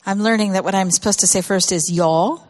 I'm learning that what I'm supposed to say first is y'all.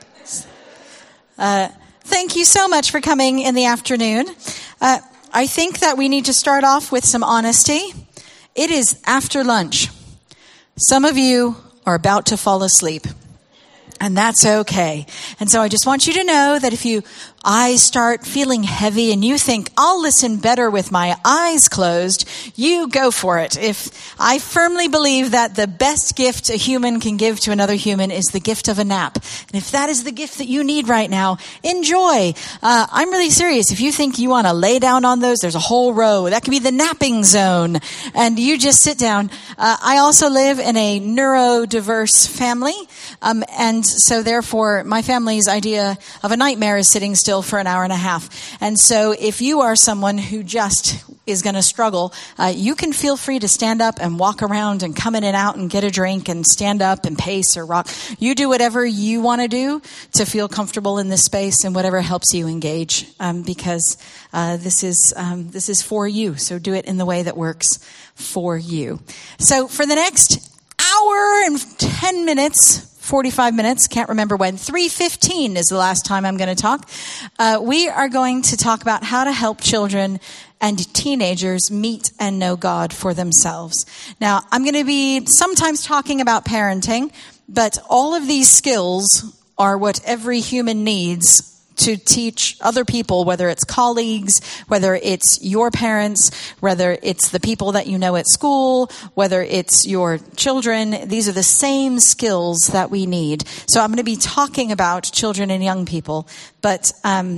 Thank you so much for coming in the afternoon. I think that we need to start off with some honesty. It is after lunch. Some of you are about to fall asleep, and that's okay. And so I just want you to know that if your eyes start feeling heavy and you think, I'll listen better with my eyes closed, you go for it. I firmly believe that the best gift a human can give to another human is the gift of a nap. And if that is the gift that you need right now, enjoy. I'm really serious. If you think you want to lay down on those, there's a whole row. That could be the napping zone. And you just sit down. I also live in a neurodiverse family. And so therefore, my family's idea of a nightmare is sitting still for an hour and a half. And so if you are someone who just is going to struggle, you can feel free to stand up and walk around and come in and out and get a drink and stand up and pace or rock. You do whatever you want to do to feel comfortable in this space and whatever helps you engage, because this is for you. So do it in the way that works for you. So for the next hour and 10 minutes, 45 minutes, can't remember when, 3:15 is the last time I'm going to talk. We are going to talk about how to help children and teenagers meet and know God for themselves. Now, I'm going to be sometimes talking about parenting, but all of these skills are what every human needs to teach other people, whether it's colleagues, whether it's your parents, whether it's the people that you know at school, whether it's your children. These are the same skills that we need. So I'm going to be talking about children and young people, but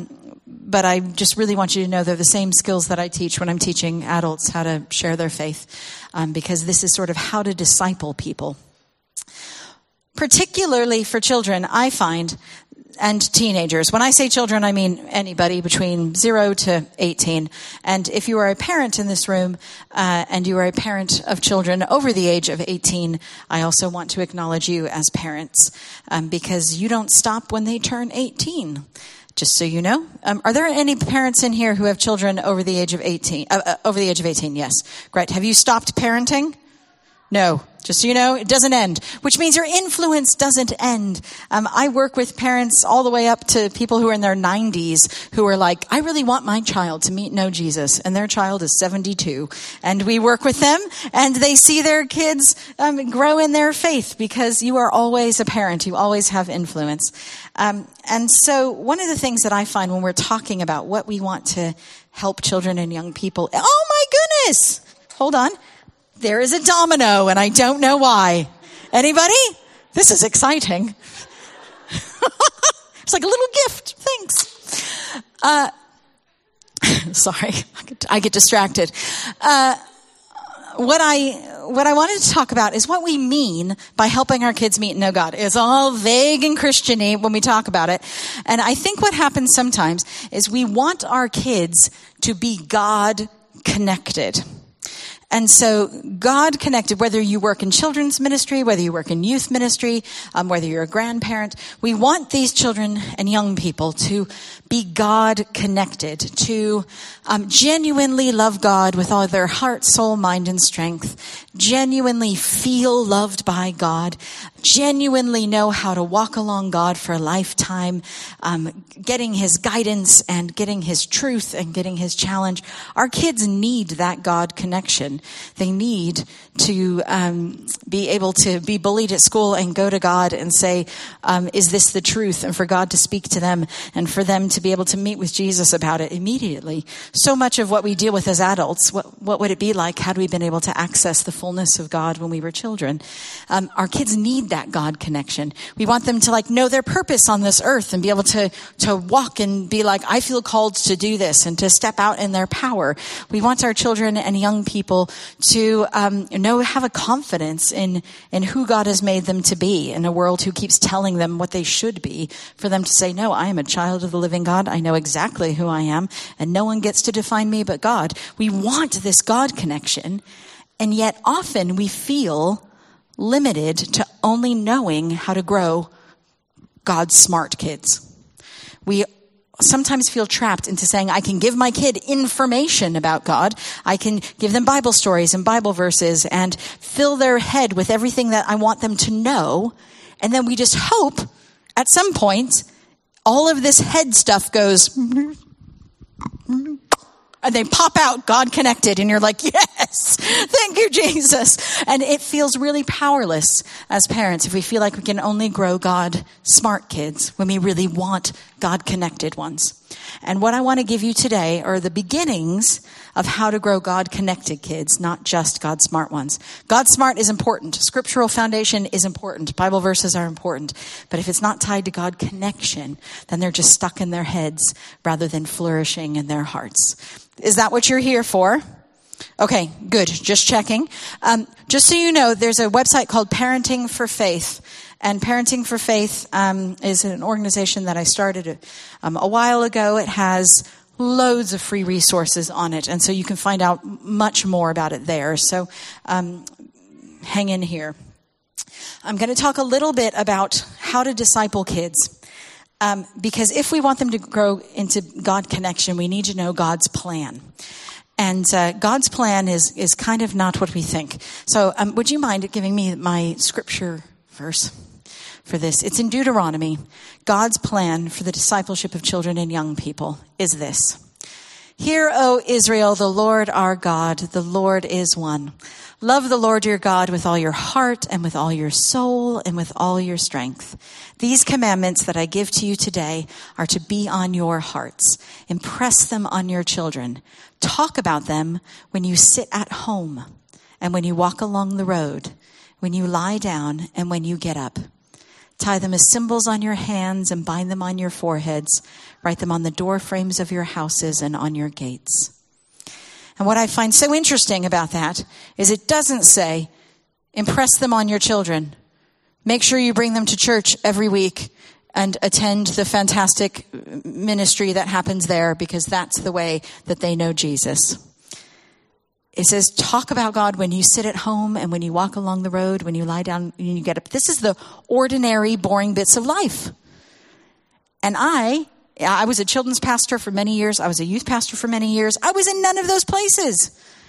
I just really want you to know they're the same skills that I teach when I'm teaching adults how to share their faith, because this is sort of how to disciple people. Particularly for children, I find, and teenagers. When I say children, I mean anybody between 0 to 18. And if you are a parent in this room, and you are a parent of children over the age of 18, I also want to acknowledge you as parents, because you don't stop when they turn 18. Just so you know. Are there any parents in here who have children over the age of 18? Over the age of 18, yes. Great. Have you stopped parenting? No. Just so you know, it doesn't end, which means your influence doesn't end. I work with parents all the way up to people who are in their 90s who are like, I really want my child to know Jesus. And their child is 72. And we work with them and they see their kids grow in their faith, because you are always a parent. You always have influence. And so one of the things that I find when we're talking about what we want to help children and young people, oh my goodness, hold on. There is a domino, and I don't know why. Anybody? This is exciting. It's like a little gift. Thanks. Sorry, I get distracted. What I wanted to talk about is what we mean by helping our kids meet and know God. It's all vague and Christian-y when we talk about it. And I think what happens sometimes is we want our kids to be God connected. And so God connected, whether you work in children's ministry, whether you work in youth ministry, whether you're a grandparent, we want these children and young people to be God connected, to genuinely love God with all their heart, soul, mind, and strength, genuinely feel loved by God, genuinely know how to walk along God for a lifetime, getting his guidance and getting his truth and getting his challenge. Our kids need that God connection. They need to be able to be bullied at school and go to God and say, is this the truth? And for God to speak to them and for them to be able to meet with Jesus about it immediately. So much of what we deal with as adults, what would it be like had we been able to access the fullness of God when we were children? Our kids need that God connection. We want them to know their purpose on this earth and be able to walk and be like, I feel called to do this, and to step out in their power. We want our children and young people to have a confidence in who God has made them to be in a world who keeps telling them what they should be, for them to say, no, I am a child of the living God. I know exactly who I am, and no one gets to define me but God. We want this God connection, and yet often we feel limited to only knowing how to grow God's smart kids. We sometimes feel trapped into saying, I can give my kid information about God. I can give them Bible stories and Bible verses and fill their head with everything that I want them to know. And then we just hope at some point, all of this head stuff goes, and they pop out God connected, and you're like, yes, thank you, Jesus. And it feels really powerless as parents if we feel like we can only grow God smart kids when we really want God connected ones. And what I want to give you today are the beginnings of how to grow God connected kids, not just God smart ones. God smart is important. Scriptural foundation is important. Bible verses are important. But if it's not tied to God connection, then they're just stuck in their heads rather than flourishing in their hearts. Is that what you're here for? Okay, good. Just checking. Just so you know, there's a website called Parenting for Faith. And Parenting for Faith is an organization that I started a while ago. It has loads of free resources on it. And so you can find out much more about it there. So hang in here. I'm going to talk a little bit about how to disciple kids. Because if we want them to grow into God connection, we need to know God's plan. And God's plan is kind of not what we think. So would you mind giving me my scripture verse for this? It's in Deuteronomy. God's plan for the discipleship of children and young people is this. Hear, O Israel, the Lord our God, the Lord is one. Love the Lord your God with all your heart and with all your soul and with all your strength. These commandments that I give to you today are to be on your hearts. Impress them on your children. Talk about them when you sit at home and when you walk along the road, when you lie down and when you get up. Tie them as symbols on your hands and bind them on your foreheads. Write them on the door frames of your houses and on your gates. And what I find so interesting about that is it doesn't say, impress them on your children. Make sure you bring them to church every week and attend the fantastic ministry that happens there because that's the way that they know Jesus. It says, talk about God when you sit at home and when you walk along the road, when you lie down and you get up. This is the ordinary, boring bits of life. And I was a children's pastor for many years. I was a youth pastor for many years. I was in none of those places.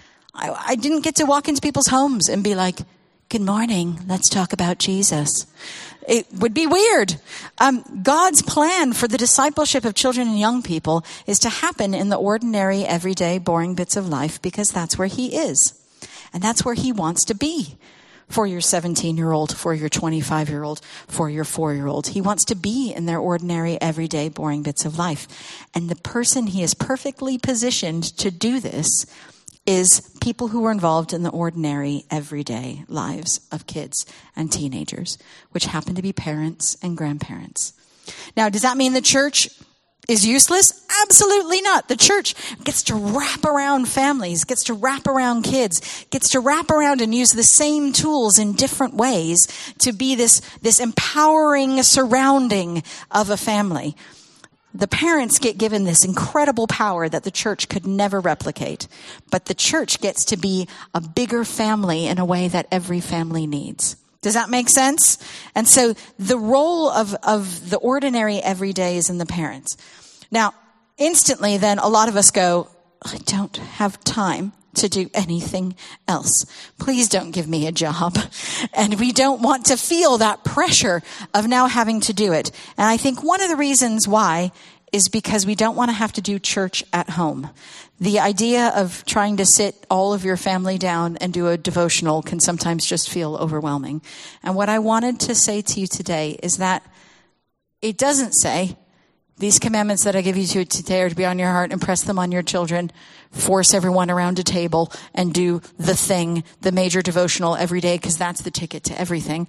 I didn't get to walk into people's homes and be like, good morning, let's talk about Jesus. It would be weird. God's plan for the discipleship of children and young people is to happen in the ordinary, everyday, boring bits of life because that's where he is. And that's where he wants to be for your 17-year-old, for your 25-year-old, for your 4-year-old. He wants to be in their ordinary, everyday, boring bits of life. And the person he is perfectly positioned to do this is people who are involved in the ordinary, everyday lives of kids and teenagers, which happen to be parents and grandparents. Now, does that mean the church is useless? Absolutely not. The church gets to wrap around families, gets to wrap around kids, gets to wrap around and use the same tools in different ways to be this empowering surrounding of a family. The parents get given this incredible power that the church could never replicate. But the church gets to be a bigger family in a way that every family needs. Does that make sense? And so the role of the ordinary everyday is in the parents. Now, instantly then a lot of us go, I don't have time to do anything else. Please don't give me a job. And we don't want to feel that pressure of now having to do it. And I think one of the reasons why is because we don't want to have to do church at home. The idea of trying to sit all of your family down and do a devotional can sometimes just feel overwhelming. And what I wanted to say to you today is that it doesn't say, these commandments that I give you today are to be on your heart, impress them on your children, force everyone around a table and do the thing, the major devotional every day, because that's the ticket to everything.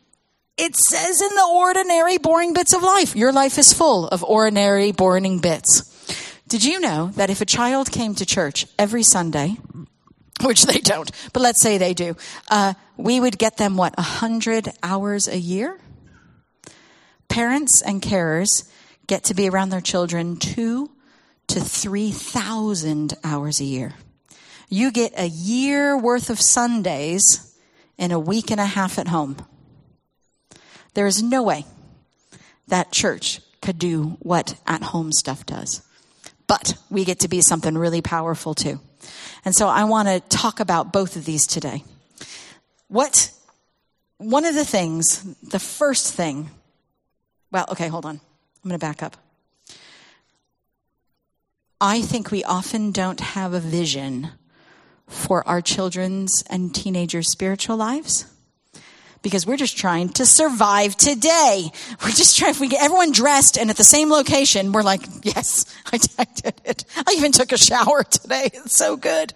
It says in the ordinary, boring bits of life. Your life is full of ordinary, boring bits. Did you know that if a child came to church every Sunday, which they don't, but let's say they do, we would get them, 100 hours a year? Parents and carers get to be around their children 2,000 to 3,000 hours a year. You get a year worth of Sundays in a week and a half at home. There is no way that church could do what at-home stuff does. But we get to be something really powerful too. And so I want to talk about both of these today. One of the things, the first thing, well, okay, hold on. I'm going to back up. I think we often don't have a vision for our children's and teenagers' spiritual lives because we're just trying to survive today. We're just trying, if we get everyone dressed and at the same location, we're like, yes, I did it. I even took a shower today. It's so good.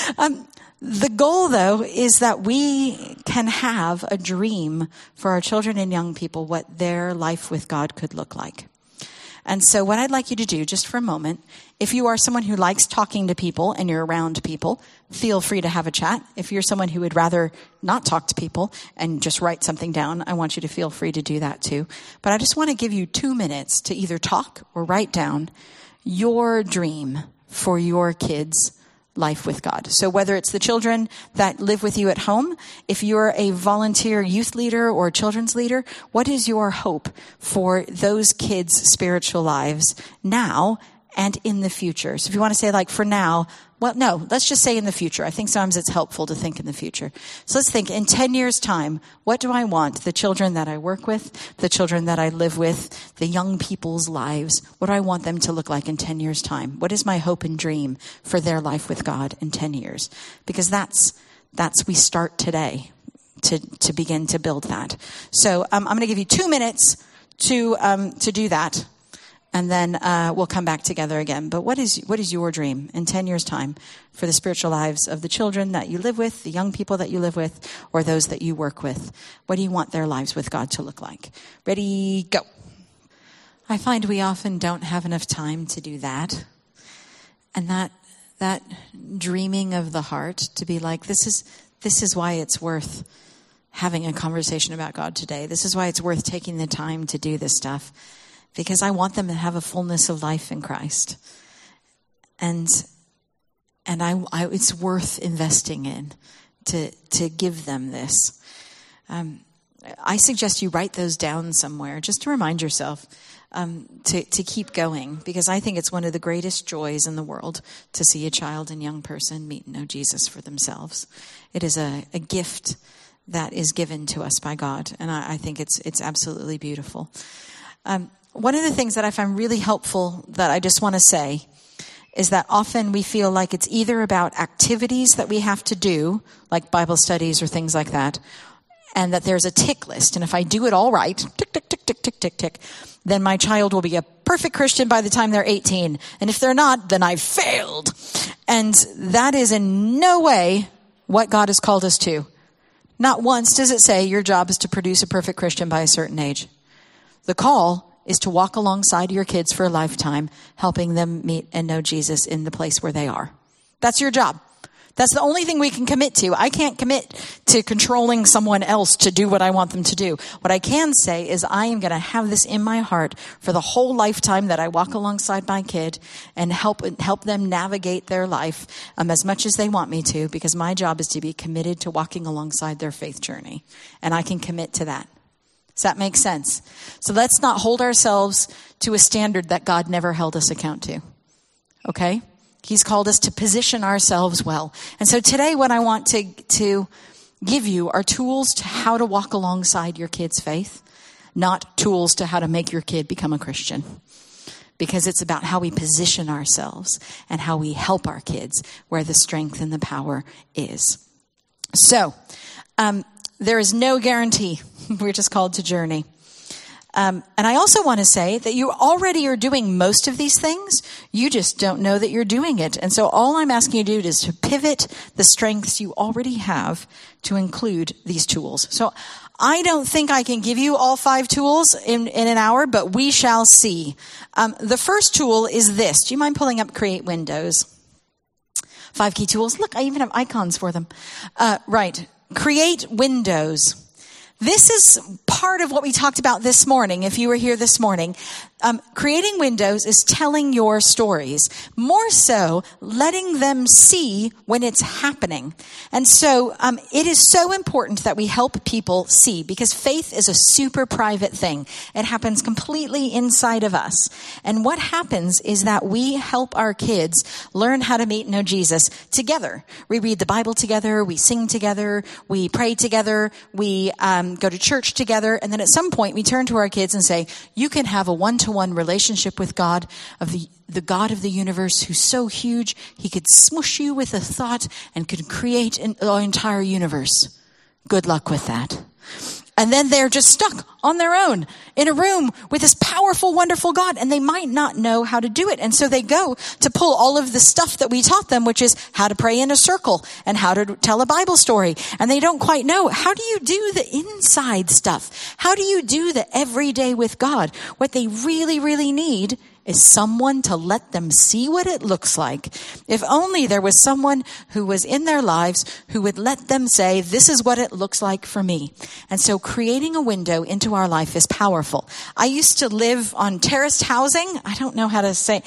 The goal, though, is that we can have a dream for our children and young people, what their life with God could look like. And so what I'd like you to do, just for a moment, if you are someone who likes talking to people and you're around people, feel free to have a chat. If you're someone who would rather not talk to people and just write something down, I want you to feel free to do that too. But I just want to give you 2 minutes to either talk or write down your dream for your kids' life with God. So whether it's the children that live with you at home, if you're a volunteer youth leader or children's leader, what is your hope for those kids' spiritual lives now and in the future? So if you want to say like for now, well, no, let's just say in the future. I think sometimes it's helpful to think in the future. So let's think in 10 years' time, what do I want the children that I work with, the children that I live with, the young people's lives, what do I want them to look like in 10 years' time? What is my hope and dream for their life with God in 10 years? Because that's we start today to begin to build that. So I'm going to give you 2 minutes to do that. And then we'll come back together again. But what is your dream in 10 years' time for the spiritual lives of the children that you live with, the young people that you live with, or those that you work with? What do you want their lives with God to look like? Ready, go. I find we often don't have enough time to do that. And that dreaming of the heart to be like, this is why it's worth having a conversation about God today. This is why it's worth taking the time to do this stuff. Because I want them to have a fullness of life in Christ. And it's worth investing in to give them this. I suggest you write those down somewhere just to remind yourself to keep going. Because I think it's one of the greatest joys in the world to see a child and young person meet and know Jesus for themselves. It is a gift that is given to us by God. And I think it's absolutely beautiful. One of the things that I find really helpful that I just want to say is that often we feel like it's either about activities that we have to do, like Bible studies or things like that, and that there's a tick list. And if I do it all right, tick, tick, tick, tick, tick, tick, tick, then my child will be a perfect Christian by the time they're 18. And if they're not, then I've failed. And that is in no way what God has called us to. Not once does it say your job is to produce a perfect Christian by a certain age. The call is to walk alongside your kids for a lifetime, helping them meet and know Jesus in the place where they are. That's your job. That's the only thing we can commit to. I can't commit to controlling someone else to do what I want them to do. What I can say is I am going to have this in my heart for the whole lifetime that I walk alongside my kid and help them navigate their life as much as they want me to, because my job is to be committed to walking alongside their faith journey. And I can commit to that. Does that make sense? So let's not hold ourselves to a standard that God never held us account to. Okay? He's called us to position ourselves well. And so today what I want to give you are tools to how to walk alongside your kid's faith, not tools to how to make your kid become a Christian. Because it's about how we position ourselves and how we help our kids where the strength and the power is. So, there is no guarantee. We're just called to journey. And I also want to say that you already are doing most of these things. You just don't know that you're doing it. And so all I'm asking you to do is to pivot the strengths you already have to include these tools. So I don't think I can give you all 5 tools in an hour, but we shall see. The first tool is this. Do you mind pulling up Create Windows? 5 key tools. Look, I even have icons for them. Right. Create Windows. This is part of what we talked about this morning, if you were here this morning. creating windows is telling your stories. More so, letting them see when it's happening. And so it is so important that we help people see, because faith is a super private thing. It happens completely inside of us. And what happens is that we help our kids learn how to meet and know Jesus together. We read the Bible together, we sing together, we pray together, we go to church together, and then at some point we turn to our kids and say, you can have a one-to-one relationship with God, of the God of the universe, who's so huge he could smush you with a thought and could create an entire universe. Good luck with that. And then they're just stuck on their own in a room with this powerful, wonderful God, and they might not know how to do it. And so they go to pull all of the stuff that we taught them, which is how to pray in a circle and how to tell a Bible story. And they don't quite know, how do you do the inside stuff? How do you do the everyday with God? What they really, really need is someone to let them see what it looks like. If only there was someone who was in their lives who would let them say, this is what it looks like for me. And so creating a window into our life is powerful. I used to live on terraced housing. I don't know how to say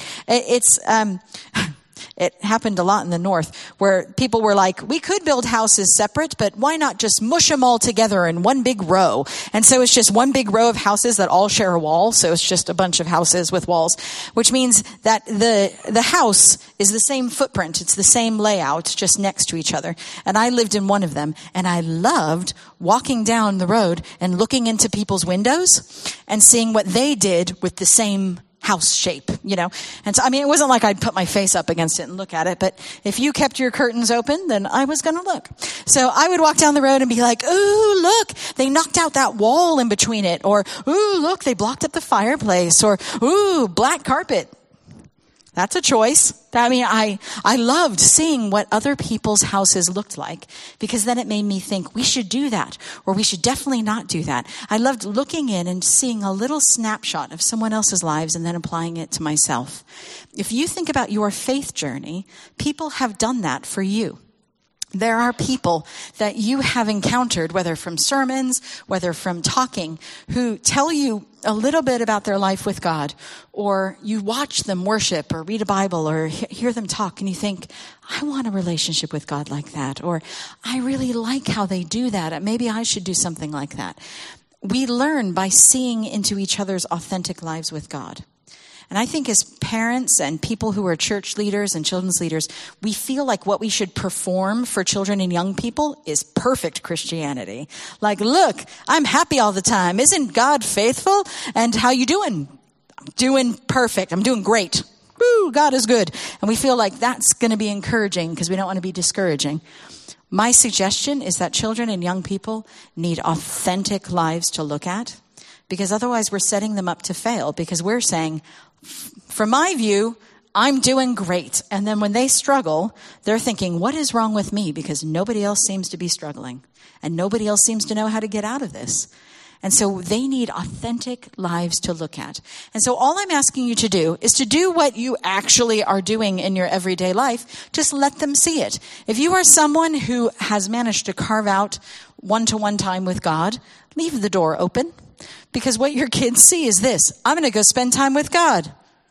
it happened a lot in the North, where people were like, we could build houses separate, but why not just mush them all together in one big row? And so it's just one big row of houses that all share a wall. So it's just a bunch of houses with walls, which means that the house is the same footprint. It's the same layout, just next to each other. And I lived in one of them, and I loved walking down the road and looking into people's windows and seeing what they did with the same house shape, you know. And so, I mean, it wasn't like I'd put my face up against it and look at it, but if you kept your curtains open, then I was going to look. So I would walk down the road and be like, ooh, look, they knocked out that wall in between it. Or, ooh, look, they blocked up the fireplace. Or, ooh, black carpet. That's a choice. I mean, I loved seeing what other people's houses looked like, because then it made me think we should do that, or we should definitely not do that. I loved looking in and seeing a little snapshot of someone else's lives and then applying it to myself. If you think about your faith journey, people have done that for you. There are people that you have encountered, whether from sermons, whether from talking, who tell you a little bit about their life with God, or you watch them worship or read a Bible or hear them talk, and you think, I want a relationship with God like that, or I really like how they do that. Maybe I should do something like that. We learn by seeing into each other's authentic lives with God. And I think as parents and people who are church leaders and children's leaders, we feel like what we should perform for children and young people is perfect Christianity. Like, look, I'm happy all the time. Isn't God faithful? And how you doing? I'm doing perfect. I'm doing great. Woo, God is good. And we feel like that's going to be encouraging because we don't want to be discouraging. My suggestion is that children and young people need authentic lives to look at, because otherwise we're setting them up to fail, because we're saying, from my view, I'm doing great. And then when they struggle, they're thinking, what is wrong with me? Because nobody else seems to be struggling and nobody else seems to know how to get out of this. And so they need authentic lives to look at. And so all I'm asking you to do is to do what you actually are doing in your everyday life. Just let them see it. If you are someone who has managed to carve out one-to-one time with God, leave the door open. Because what your kids see is this: I'm going to go spend time with God.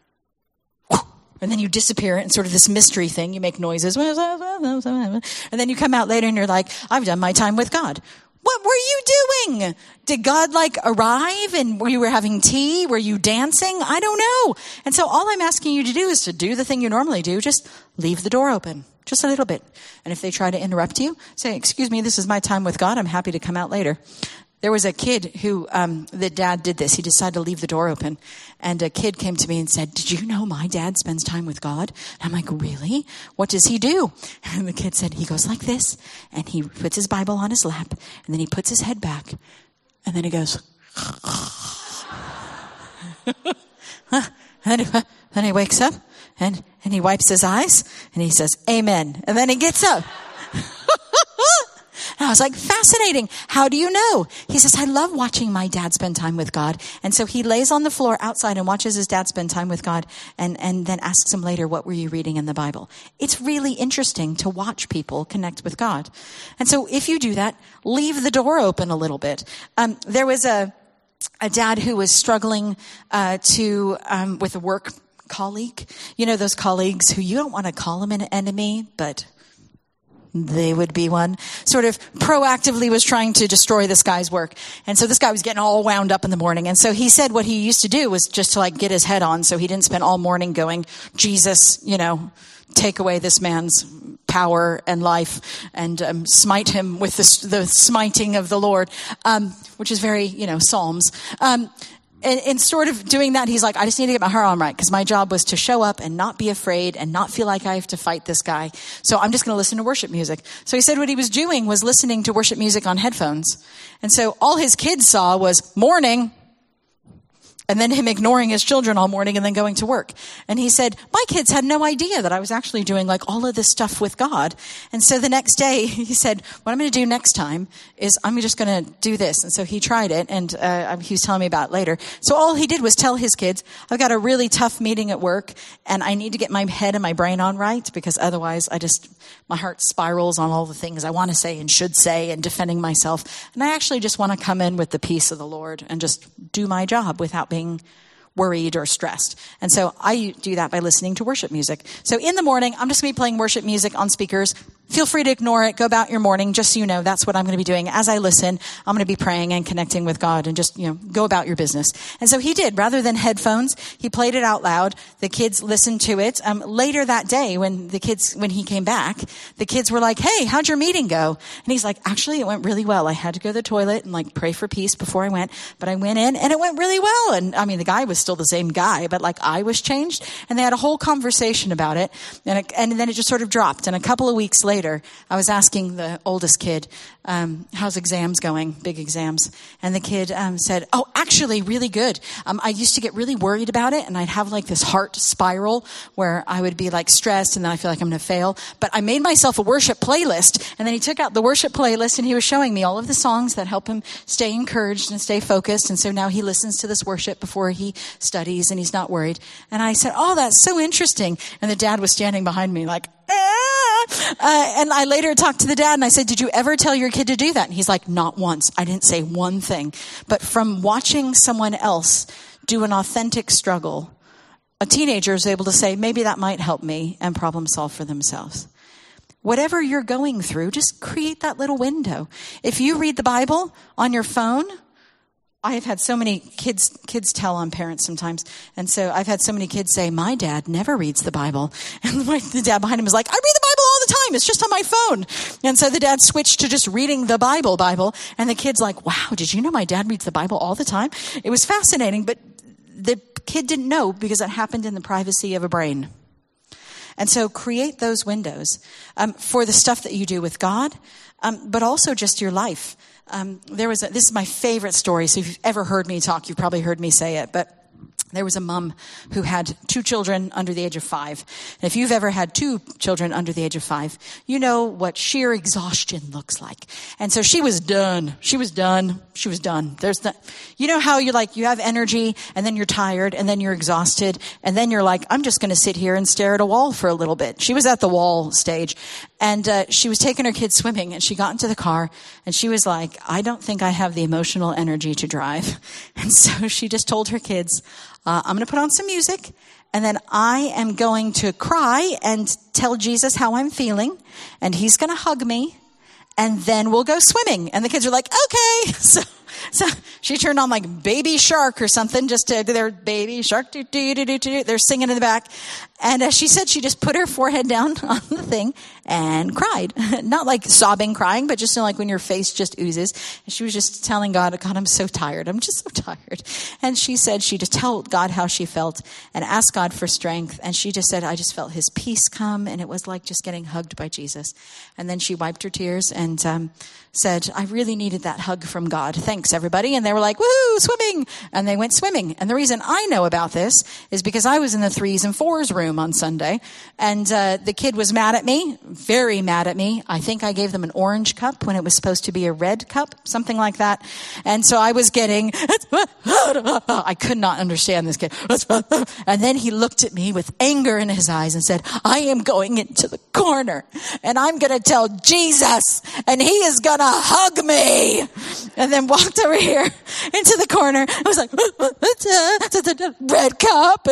And then you disappear in sort of this mystery thing. You make noises. And then you come out later and you're like, I've done my time with God. What were you doing? Did God arrive and you were having tea? Were you dancing? I don't know. And so all I'm asking you to do is to do the thing you normally do. Just leave the door open. Just a little bit. And if they try to interrupt you, say, excuse me, this is my time with God. I'm happy to come out later. There was a kid who, the dad did this. He decided to leave the door open. And a kid came to me and said, did you know my dad spends time with God? And I'm like, really? What does he do? And the kid said, he goes like this, and he puts his Bible on his lap, and then he puts his head back, and then he goes, and then he wakes up, and he wipes his eyes, and he says, amen. And then he gets up. And I was like, fascinating. How do you know? He says, I love watching my dad spend time with God. And so he lays on the floor outside and watches his dad spend time with God, and then asks him later, what were you reading in the Bible? It's really interesting to watch people connect with God. And so if you do that, leave the door open a little bit. There was a a dad who was struggling with a work colleague. You know, those colleagues who you don't want to call them an enemy, but they would be one, sort of proactively was trying to destroy this guy's work. And so this guy was getting all wound up in the morning. And so he said what he used to do was just to like get his head on, so he didn't spend all morning going, Jesus, you know, take away this man's power and life and smite him with the smiting of the Lord, which is very, you know, Psalms. And sort of doing that, he's like, I just need to get my heart on right, because my job was to show up and not be afraid and not feel like I have to fight this guy. So I'm just going to listen to worship music. So he said what he was doing was listening to worship music on headphones. And so all his kids saw was morning, and then him ignoring his children all morning and then going to work. And he said, my kids had no idea that I was actually doing like all of this stuff with God. And so the next day he said, what I'm going to do next time is I'm just going to do this. And so he tried it, and he was telling me about it later. So all he did was tell his kids, I've got a really tough meeting at work and I need to get my head and my brain on right, because otherwise my heart spirals on all the things I want to say and should say and defending myself. And I actually just want to come in with the peace of the Lord and just do my job without being worried or stressed. And so I do that by listening to worship music. So in the morning, I'm just going to be playing worship music on speakers. Feel free to ignore it. Go about your morning. Just so you know, that's what I'm going to be doing. As I listen, I'm going to be praying and connecting with God, and just, you know, go about your business. And so he did. Rather than headphones, he played it out loud. The kids listened to it. Later that day, when he came back, the kids were like, hey, how'd your meeting go? And he's like, actually, it went really well. I had to go to the toilet and like pray for peace before I went, but I went in and it went really well. And I mean, the guy was still the same guy, but like I was changed, and they had a whole conversation about it. And then it just sort of dropped. And a couple of weeks later, I was asking the oldest kid, how's exams going? Big exams. And the kid said, oh, actually really good. I used to get really worried about it, and I'd have like this heart spiral where I would be like stressed, and then I feel like I'm going to fail. But I made myself a worship playlist. And then he took out the worship playlist and he was showing me all of the songs that help him stay encouraged and stay focused. And so now he listens to this worship before he studies, and he's not worried. And I said, oh, that's so interesting. And the dad was standing behind me like, and I later talked to the dad and I said, did you ever tell your kid to do that? And he's like, not once. I didn't say one thing. But from watching someone else do an authentic struggle, a teenager is able to say, maybe that might help me, and problem solve for themselves. Whatever you're going through, just create that little window. If you read the Bible on your phone, I have had so many kids tell on parents sometimes. And so I've had so many kids say, my dad never reads the Bible. And the dad behind him is like, I read the Bible all the time. It's just on my phone. And so the dad switched to just reading the Bible. And the kid's like, wow, did you know my dad reads the Bible all the time? It was fascinating, but the kid didn't know because it happened in the privacy of a brain. And so create those windows for the stuff that you do with God, but also just your life. This is my favorite story. So if you've ever heard me talk, you've probably heard me say it, but there was a mom who had 2 children under the age of 5. And if you've ever had 2 children under the age of 5, you know what sheer exhaustion looks like. And so she was done. She was done. You know how you're like, you have energy and then you're tired and then you're exhausted. And then you're like, I'm just going to sit here and stare at a wall for a little bit. She was at the wall stage, and she was taking her kids swimming, and she got into the car and she was like, I don't think I have the emotional energy to drive. And so she just told her kids, I'm going to put on some music, and then I am going to cry and tell Jesus how I'm feeling, and he's going to hug me, and then we'll go swimming. And the kids are like, okay. So she turned on like Baby Shark or something, just to their Baby Shark. They're singing in the back. And she said she just put her forehead down on the thing and cried. Not like sobbing crying, but just like when your face just oozes. And she was just telling God, I'm so tired. I'm just so tired. And she said she just told God how she felt and asked God for strength. And she just said, I just felt his peace come. And it was like just getting hugged by Jesus. And then she wiped her tears and said, I really needed that hug from God. Thanks, everybody. And they were like, woohoo, swimming. And they went swimming. And the reason I know about this is because I was in the 3s and 4s room on Sunday. And the kid was mad at me, very mad at me. I think I gave them an orange cup when it was supposed to be a red cup, something like that. And so I was getting, I could not understand this kid. And then he looked at me with anger in his eyes and said, I am going into the corner and I'm going to tell Jesus, and he is going to hug me. And then walked over here into the corner. I was like, red cup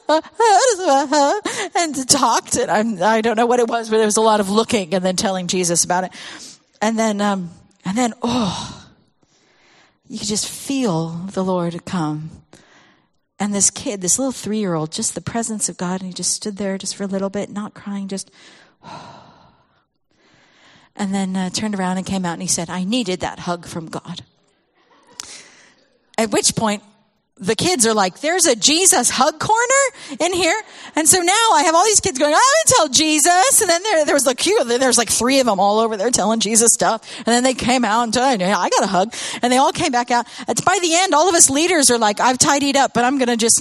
and talked. And I don't know what it was, but it was a lot of looking and then telling Jesus about it. And then, you could just feel the Lord come. And this kid, this little 3-year-old, just the presence of God, and he just stood there just for a little bit, not crying, just, and then turned around and came out and he said, I needed that hug from God. At which point, the kids are like, there's a Jesus hug corner in here. And so now I have all these kids going, I want to tell Jesus. And then there was like there's like 3 of them all over there telling Jesus stuff. And then they came out and told, I got a hug. And they all came back out. And by the end, all of us leaders are like, I've tidied up, but I'm going to just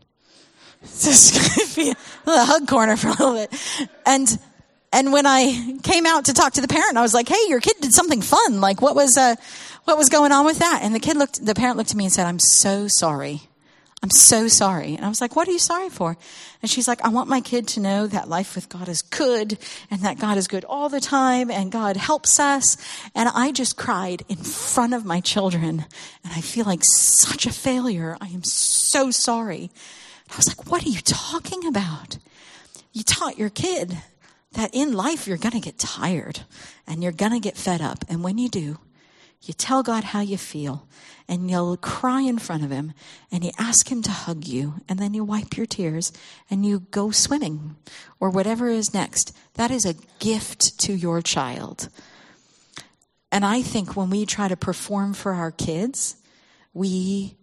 be a hug corner for a little bit. And when I came out to talk to the parent, I was like, hey, your kid did something fun. Like, what was going on with that? And the parent looked at me and said, I'm so sorry. I'm so sorry. And I was like, what are you sorry for? And she's like, I want my kid to know that life with God is good and that God is good all the time and God helps us. And I just cried in front of my children and I feel like such a failure. I am so sorry. And I was like, what are you talking about? You taught your kid that in life you're going to get tired and you're going to get fed up. And when you do, you tell God how you feel and you'll cry in front of him and you ask him to hug you and then you wipe your tears and you go swimming or whatever is next. That is a gift to your child. And I think when we try to perform for our kids, we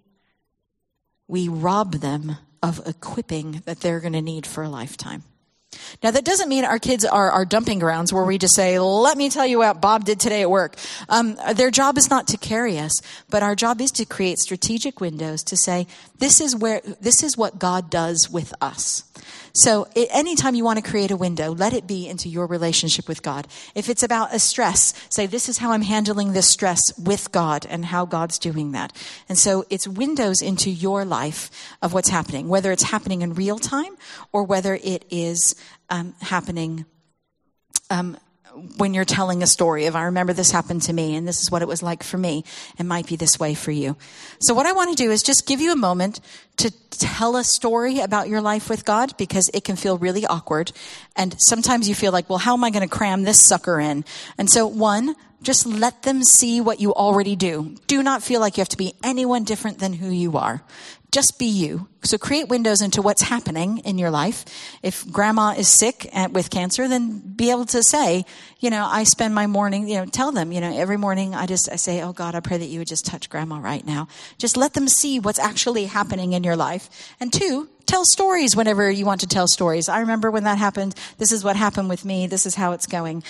rob them of equipping that they're going to need for a lifetime. Now, that doesn't mean our kids are dumping grounds where we just say, let me tell you what Bob did today at work. Their job is not to carry us, but our job is to create strategic windows to say, this is what God does with us. So anytime you want to create a window, let it be into your relationship with God. If it's about a stress, say, this is how I'm handling this stress with God and how God's doing that. And so it's windows into your life of what's happening, whether it's happening in real time or whether it is happening when you're telling a story of, I remember this happened to me and this is what it was like for me. It might be this way for you. So what I want to do is just give you a moment to tell a story about your life with God, because it can feel really awkward. And sometimes you feel like, well, how am I going to cram this sucker in? And so just let them see what you already do. Do not feel like you have to be anyone different than who you are. Just be you. So create windows into what's happening in your life. If grandma is sick with cancer, then be able to say, I spend my morning, tell them, every morning I say, oh God, I pray that you would just touch grandma right now. Just let them see what's actually happening in your life. And 2, tell stories whenever you want to tell stories. I remember when that happened. This is what happened with me. This is how it's going.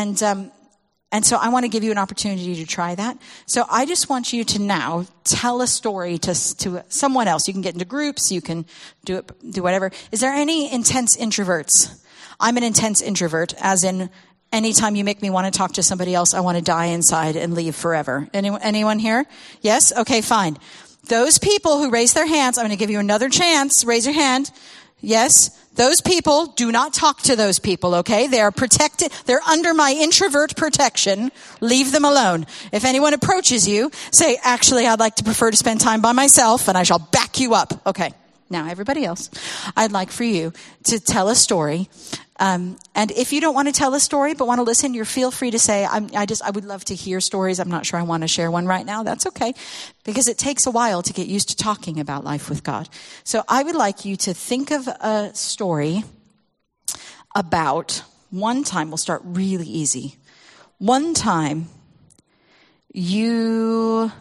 And so I want to give you an opportunity to try that. So I just want you to now tell a story to someone else. You can get into groups. You can do whatever. Is there any intense introverts? I'm an intense introvert, as in anytime you make me want to talk to somebody else, I want to die inside and leave forever. Anyone here? Yes? Okay, fine. Those people who raise their hands, I'm going to give you another chance. Raise your hand. Yes? Those people, do not talk to those people, okay? They are protected. They're under my introvert protection. Leave them alone. If anyone approaches you, say, actually, I'd like to prefer to spend time by myself, and I shall back you up. Okay. Now, everybody else, I'd like for you to tell a story. And if you don't want to tell a story but want to listen, you're feel free to say, I would love to hear stories. I'm not sure I want to share one right now. That's okay, because it takes a while to get used to talking about life with God. So I would like you to think of a story about one time. We'll start really easy. One time you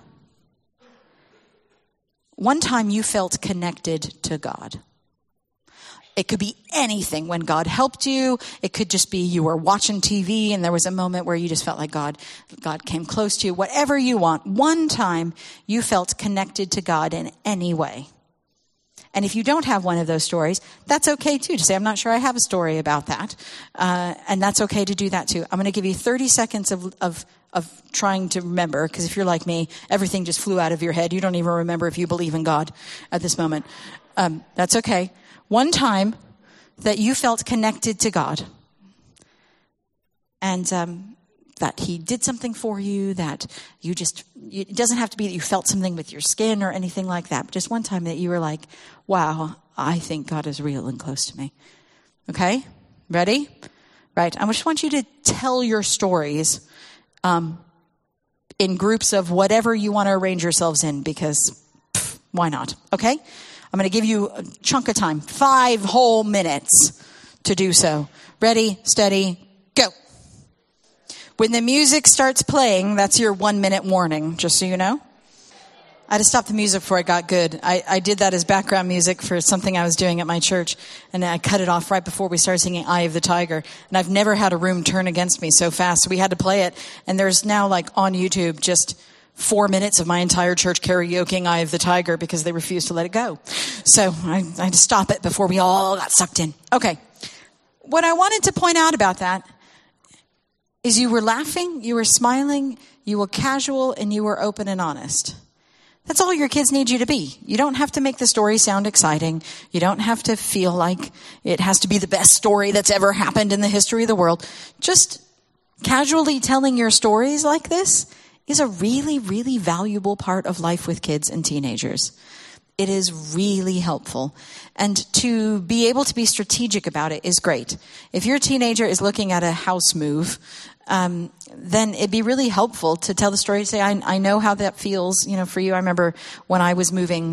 felt connected to God. It could be anything. When God helped you, it could just be you were watching TV and there was a moment where you just felt like God came close to you. Whatever you want. One time you felt connected to God in any way. And if you don't have one of those stories, that's okay too, to say, I'm not sure I have a story about that. And that's okay to do that too. I'm going to give you 30 seconds of trying to remember, because if you're like me, everything just flew out of your head. You don't even remember if you believe in God at this moment. That's okay. One time that you felt connected to God. And that he did something for you, that it doesn't have to be that you felt something with your skin or anything like that, but just one time that you were like, wow, I think God is real and close to me. Okay? Ready? Right. I just want you to tell your stories in groups of whatever you want to arrange yourselves in, because why not? Okay? I'm going to give you a chunk of time, 5 whole minutes to do so. Ready, steady, go. When the music starts playing, that's your 1 minute warning, just so you know. I had to stop the music before it got good. I did that as background music for something I was doing at my church, and I cut it off right before we started singing Eye of the Tiger. And I've never had a room turn against me so fast, so we had to play it. And there's now, like, on YouTube, just 4 minutes of my entire church karaokeing Eye of the Tiger because they refused to let it go. So I had to stop it before we all got sucked in. Okay. What I wanted to point out about that is you were laughing, you were smiling, you were casual, and you were open and honest. That's all your kids need you to be. You don't have to make the story sound exciting. You don't have to feel like it has to be the best story that's ever happened in the history of the world. Just casually telling your stories like this is a really, really valuable part of life with kids and teenagers. It is really helpful. And to be able to be strategic about it is great. If your teenager is looking at a house move, then it'd be really helpful to tell the story. Say, I know how that feels. You know, for you, I remember when I was moving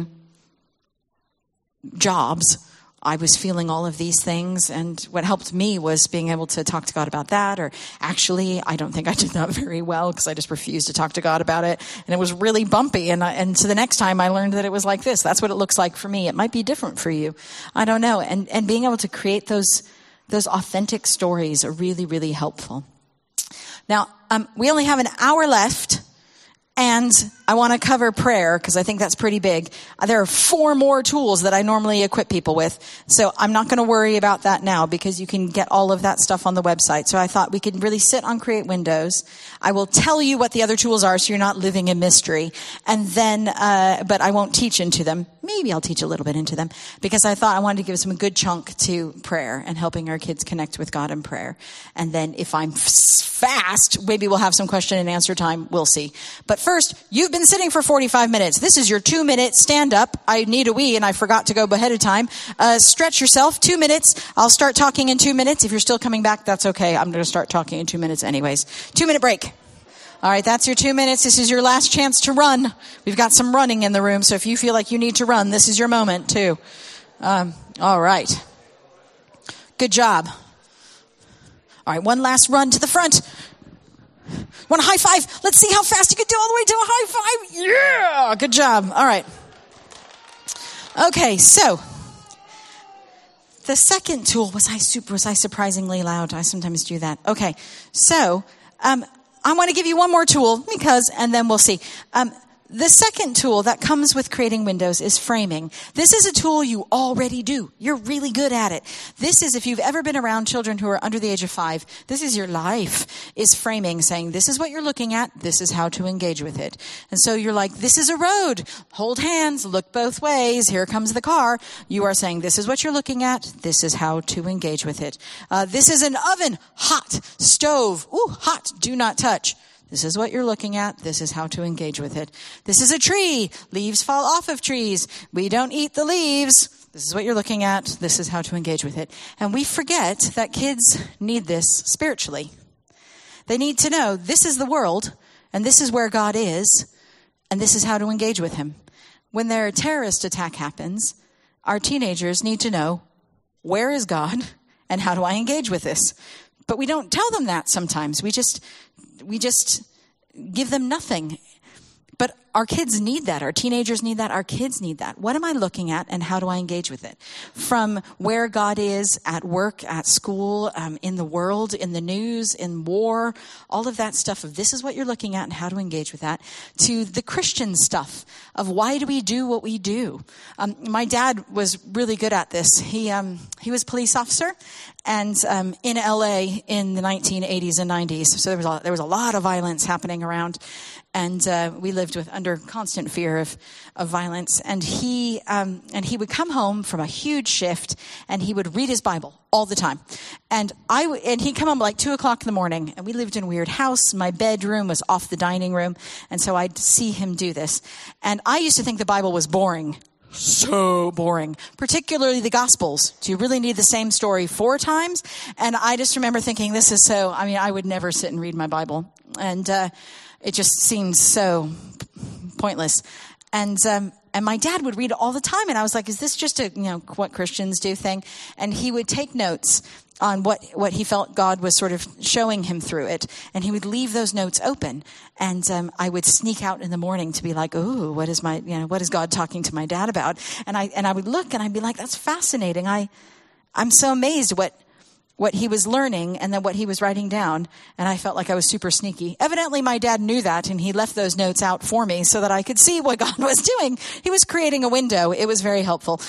jobs, I was feeling all of these things. And what helped me was being able to talk to God about that. Or actually, I don't think I did that very well because I just refused to talk to God about it. And it was really bumpy. And so the next time I learned that it was like this. That's what it looks like for me. It might be different for you. I don't know. And being able to create those authentic stories are really, really helpful. Now, we only have an hour left, and I want to cover prayer because I think that's pretty big. There are 4 more tools that I normally equip people with, so I'm not going to worry about that now because you can get all of that stuff on the website. So I thought we could really sit on Create Windows. I will tell you what the other tools are so you're not living in mystery, and then, but I won't teach into them. Maybe I'll teach a little bit into them because I thought I wanted to give some good chunk to prayer and helping our kids connect with God in prayer. And then if I'm fast, maybe we'll have some question and answer time. We'll see. But first, you've been sitting for 45 minutes. This is your 2-minute stand up. I need a wee and I forgot to go ahead of time. Stretch yourself. 2 minutes. I'll start talking in 2 minutes. If you're still coming back, that's okay. I'm going to start talking in 2 minutes anyways. 2-minute break. All right, that's your 2 minutes. This is your last chance to run. We've got some running in the room, so if you feel like you need to run, this is your moment too. All right. Good job. All right, one last run to the front. Want a high five? Let's see how fast you can do all the way to a high five. Yeah, good job. All right. Okay, so the second tool, was I surprisingly loud? I sometimes do that. Okay, so I want to give you one more tool and then we'll see. The second tool that comes with creating windows is framing. This is a tool you already do. You're really good at it. This is, if you've ever been around children who are under the age of 5, this is your life, is framing, saying, this is what you're looking at, this is how to engage with it. And so you're like, this is a road, hold hands, look both ways, here comes the car. You are saying, this is what you're looking at, this is how to engage with it. This is an oven, hot, stove, ooh, hot, do not touch. This is what you're looking at. This is how to engage with it. This is a tree. Leaves fall off of trees. We don't eat the leaves. This is what you're looking at. This is how to engage with it. And we forget that kids need this spiritually. They need to know this is the world, and this is where God is, and this is how to engage with him. When their terrorist attack happens, our teenagers need to know, where is God, and how do I engage with this? But we don't tell them that sometimes. We just give them nothing. But our kids need that. Our teenagers need that. Our kids need that. What am I looking at and how do I engage with it? From where God is at work, at school, in the world, in the news, in war, all of that stuff of this is what you're looking at and how to engage with that, to the Christian stuff of why do we do what we do? My dad was really good at this. He was a police officer and in LA in the 1980s and 90s. So there was a lot of violence happening around. And we lived under constant fear of violence. And he would come home from a huge shift, and he would read his Bible all the time. And he'd come home like 2:00 in the morning, and we lived in a weird house. My bedroom was off the dining room, and so I'd see him do this. And I used to think the Bible was boring. So boring, particularly the Gospels. Do you really need the same story 4 times? And I just remember thinking, I would never sit and read my Bible. And it just seems so pointless. And my dad would read it all the time. And I was like, is this just a, what Christians do thing? And he would take notes on what he felt God was sort of showing him through it. And he would leave those notes open. And I would sneak out in the morning to be like, ooh, what is God talking to my dad about? And I would look and I'd be like, that's fascinating. I'm so amazed what he was learning and then what he was writing down. And I felt like I was super sneaky. Evidently, my dad knew that, and he left those notes out for me so that I could see what God was doing. He was creating a window. It was very helpful.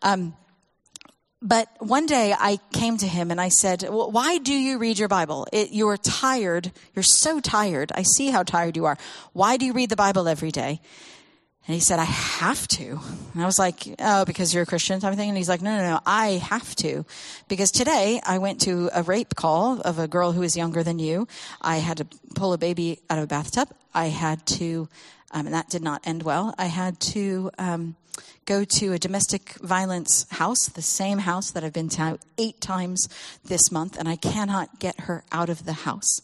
But one day I came to him and I said, well, why do you read your Bible? You're tired. You're so tired. I see how tired you are. Why do you read the Bible every day? And he said, I have to. And I was like, oh, because you're a Christian type of thing? And he's like, no, I have to. Because today I went to a rape call of a girl who is younger than you. I had to pull a baby out of a bathtub. I had to, and that did not end well. I had to go to a domestic violence house, the same house that I've been to 8 times this month, and I cannot get her out of the house.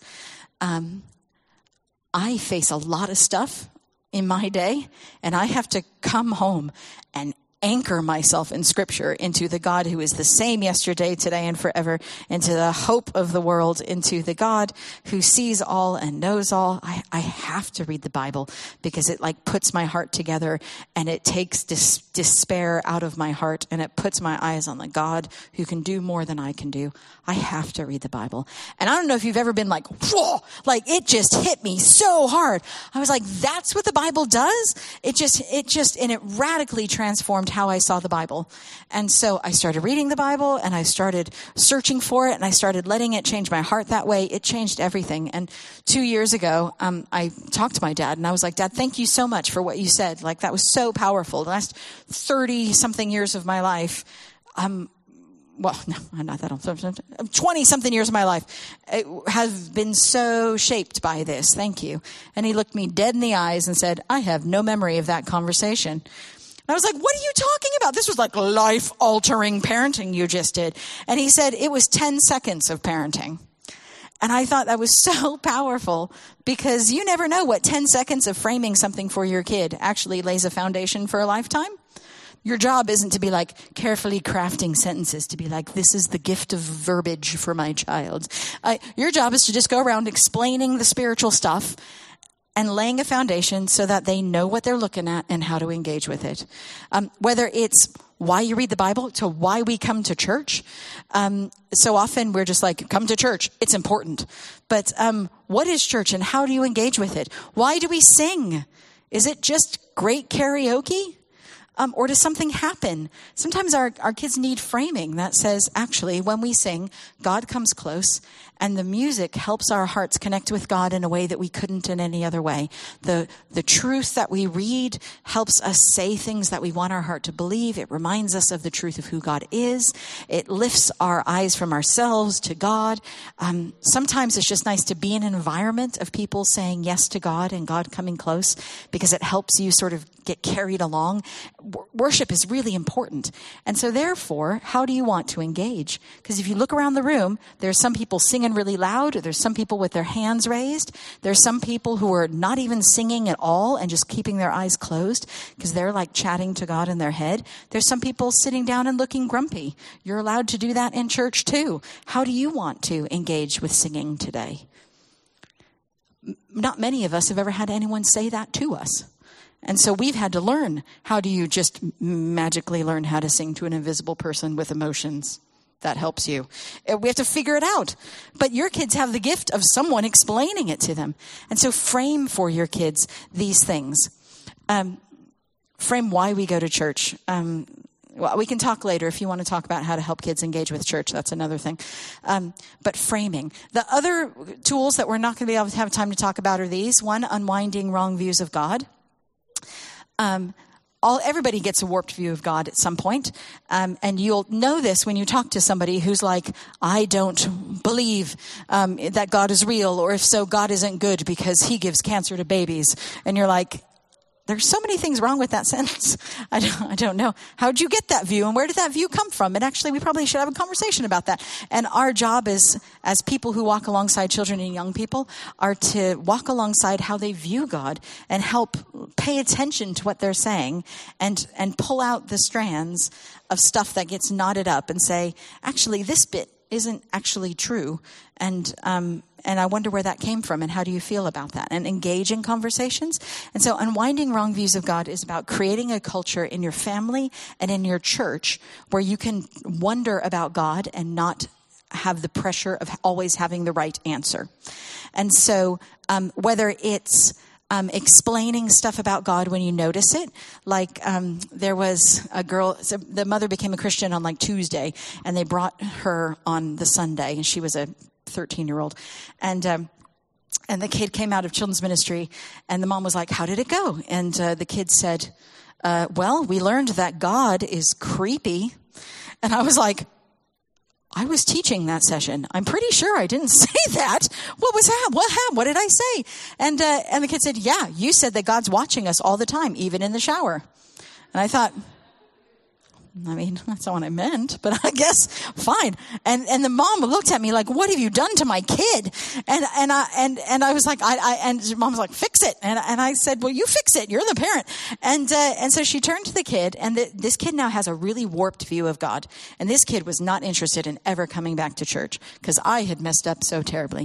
I face a lot of stuff in my day, and I have to come home and anchor myself in Scripture into the God who is the same yesterday, today, and forever, into the hope of the world, into the God who sees all and knows all. I have to read the Bible because it puts my heart together, and it takes despair out of my heart, and it puts my eyes on the God who can do more than I can do. I have to read the Bible. And I don't know if you've ever been like, whoa, it just hit me so hard. I was like, that's what the Bible does? And it radically transformed how I saw the Bible. And so I started reading the Bible, and I started searching for it, and I started letting it change my heart that way. It changed everything. And 2 years ago, I talked to my dad, and I was like, Dad, thank you so much for what you said. That was so powerful. The last 30 something years of my life, well, no, I'm not that old. 20 something years of my life have been so shaped by this. Thank you. And he looked me dead in the eyes and said, I have no memory of that conversation. And I was like, what are you talking about? This was life-altering parenting you just did. And he said, it was 10 seconds of parenting. And I thought that was so powerful because you never know what 10 seconds of framing something for your kid actually lays a foundation for a lifetime. Your job isn't to be carefully crafting sentences to be this is the gift of verbiage for my child. Your job is to just go around explaining the spiritual stuff and laying a foundation so that they know what they're looking at and how to engage with it. Whether it's why you read the Bible to why we come to church. So often we're just come to church. It's important. But what is church and how do you engage with it? Why do we sing? Is it just great karaoke? Or does something happen? Sometimes our kids need framing that says, actually, when we sing, God comes close, and the music helps our hearts connect with God in a way that we couldn't in any other way. The truth that we read helps us say things that we want our heart to believe. It reminds us of the truth of who God is. It lifts our eyes from ourselves to God. Sometimes it's just nice to be in an environment of people saying yes to God and God coming close because it helps you sort of get carried along. Worship is really important. And so therefore, how do you want to engage? Because if you look around the room, there's some people singing really loud. There's some people with their hands raised. There's some people who are not even singing at all and just keeping their eyes closed because they're chatting to God in their head. There's some people sitting down and looking grumpy. You're allowed to do that in church too. How do you want to engage with singing today? Not many of us have ever had anyone say that to us. And so we've had to learn. How do you just magically learn how to sing to an invisible person with emotions? That helps you. We have to figure it out. But your kids have the gift of someone explaining it to them. And so frame for your kids these things. Frame why we go to church. Well, we can talk later if you want to talk about how to help kids engage with church. That's another thing. But framing. The other tools that we're not going to be able to have time to talk about are these. One, unwinding wrong views of God. Everybody gets a warped view of God at some point. And you'll know this when you talk to somebody who's like, I don't believe that God is real, or if so, God isn't good because he gives cancer to babies. And you're like, there's so many things wrong with that sentence. I don't know. How'd you get that view? And where did that view come from? And actually, we probably should have a conversation about that. And our job is, as people who walk alongside children and young people, are to walk alongside how they view God and help pay attention to what they're saying and pull out the strands of stuff that gets knotted up and say, actually, this bit isn't actually true. And I wonder where that came from and how do you feel about that? And engage in conversations. And so unwinding wrong views of God is about creating a culture in your family and in your church where you can wonder about God and not have the pressure of always having the right answer. And so whether it's explaining stuff about God when you notice it. Like, there was a girl, so the mother became a Christian on like Tuesday, and they brought her on the Sunday, and she was a 13-year-old. And the kid came out of children's ministry, and the mom was like, how did it go? And the kid said, well, we learned that God is creepy. And I was like, I was teaching that session. I'm pretty sure I didn't say that. What was that? What did I say? And the kid said, yeah, you said that God's watching us all the time, even in the shower. And I thought, I mean, that's not what I meant, but I guess fine. And the mom looked at me like, what have you done to my kid? And I was like, and mom was like, fix it. And I said, well, you fix it. You're the parent. And so she turned to the kid, and this kid now has a really warped view of God. And this kid was not interested in ever coming back to church because I had messed up so terribly.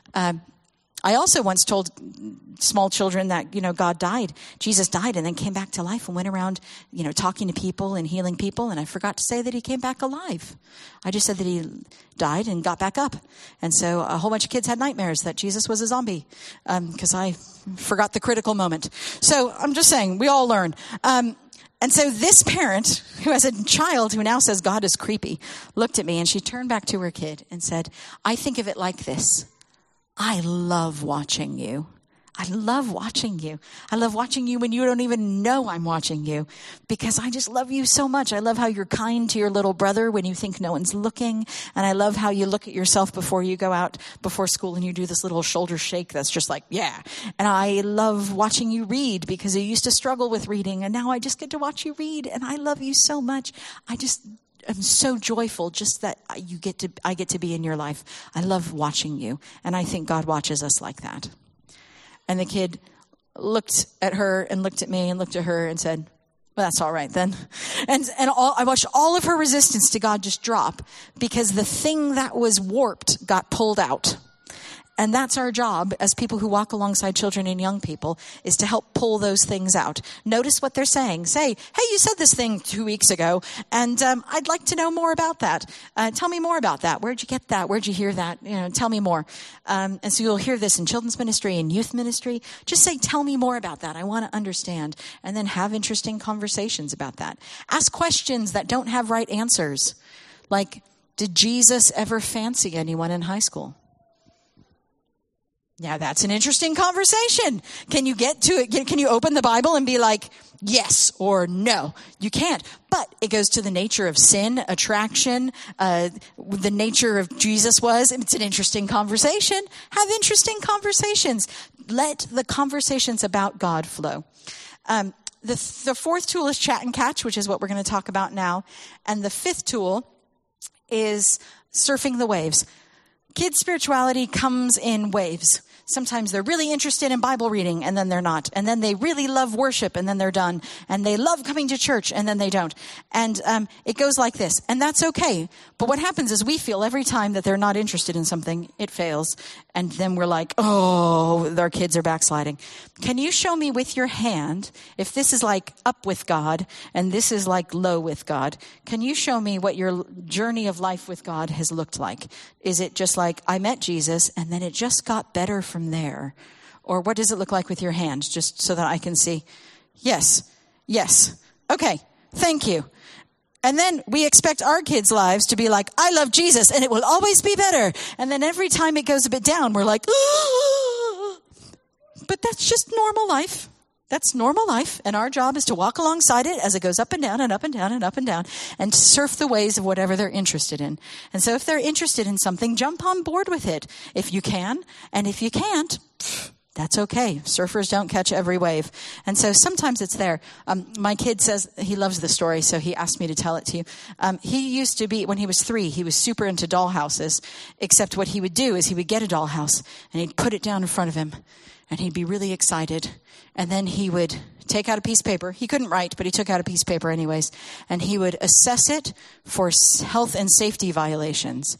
I also once told small children that, God died. Jesus died and then came back to life and went around, talking to people and healing people. And I forgot to say that he came back alive. I just said that he died and got back up. And so a whole bunch of kids had nightmares that Jesus was a zombie because I forgot the critical moment. So I'm just saying, we all learn. And so this parent, who has a child who now says God is creepy, looked at me and she turned back to her kid and said, I think of it like this. I love watching you. I love watching you. I love watching you when you don't even know I'm watching you because I just love you so much. I love how you're kind to your little brother when you think no one's looking. And I love how you look at yourself before you go out before school and you do this little shoulder shake that's just like, yeah. And I love watching you read because you used to struggle with reading and now I just get to watch you read and I love you so much. I'm so joyful just that I get to be in your life. I love watching you. And I think God watches us like that. And the kid looked at her and looked at me and looked at her and said, well, that's all right then. And I watched all of her resistance to God just drop because the thing that was warped got pulled out. And that's our job as people who walk alongside children and young people is to help pull those things out. Notice what they're saying. Say, hey, you said this thing 2 weeks ago, and I'd like to know more about that. Tell me more about that. Where'd you get that? Where'd you hear that? Tell me more. And so you'll hear this in children's ministry and youth ministry. Just say, tell me more about that. I want to understand. And then have interesting conversations about that. Ask questions that don't have right answers. Like, did Jesus ever fancy anyone in high school? Now that's an interesting conversation. Can you get to it? Can you open the Bible and be like, yes or no? You can't. But it goes to the nature of sin, attraction, the nature of Jesus was. It's an interesting conversation. Have interesting conversations. Let the conversations about God flow. The fourth tool is chat and catch, which is what we're going to talk about now. And the fifth tool is surfing the waves. Kids' spirituality comes in waves. Sometimes they're really interested in Bible reading and then they're not. And then they really love worship and then they're done. And they love coming to church and then they don't. And it goes like this. And that's okay. But what happens is we feel every time that they're not interested in something, it fails. And then we're like, oh, our kids are backsliding. Can you show me with your hand, if this is like up with God and this is like low with God, can you show me what your journey of life with God has looked like? Is it just like, I met Jesus and then it just got better from there? Or what does it look like with your hand? Just so that I can see. Yes. Okay. Thank you. And then we expect our kids' lives to be like, I love Jesus and it will always be better. And then every time it goes a bit down, we're like, oh. But that's just normal life. That's normal life. And our job is to walk alongside it as it goes up and down and up and down and up and down and to surf the waves of whatever they're interested in. And so if they're interested in something, jump on board with it if you can. And if you can't, that's okay. Surfers don't catch every wave. And so sometimes it's there. My kid says he loves the story, so he asked me to tell it to you. He used to be, when he was 3, he was super into dollhouses, except what he would do is he would get a dollhouse and he'd put it down in front of him and he'd be really excited. And then he would take out a piece of paper. He couldn't write, but he took out a piece of paper anyways. And he would assess it for health and safety violations.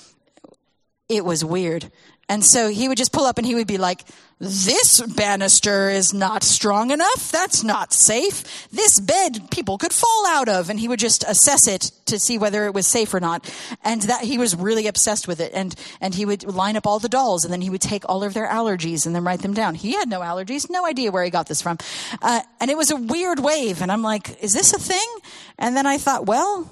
It was weird. And so he would just pull up and he would be like, this banister is not strong enough. That's not safe. This bed people could fall out of. And he would just assess it to see whether it was safe or not. And that he was really obsessed with it. And he would line up all the dolls and then he would take all of their allergies and then write them down. He had no allergies, no idea where he got this from. And it was a weird wave. And I'm like, is this a thing? And then I thought, well,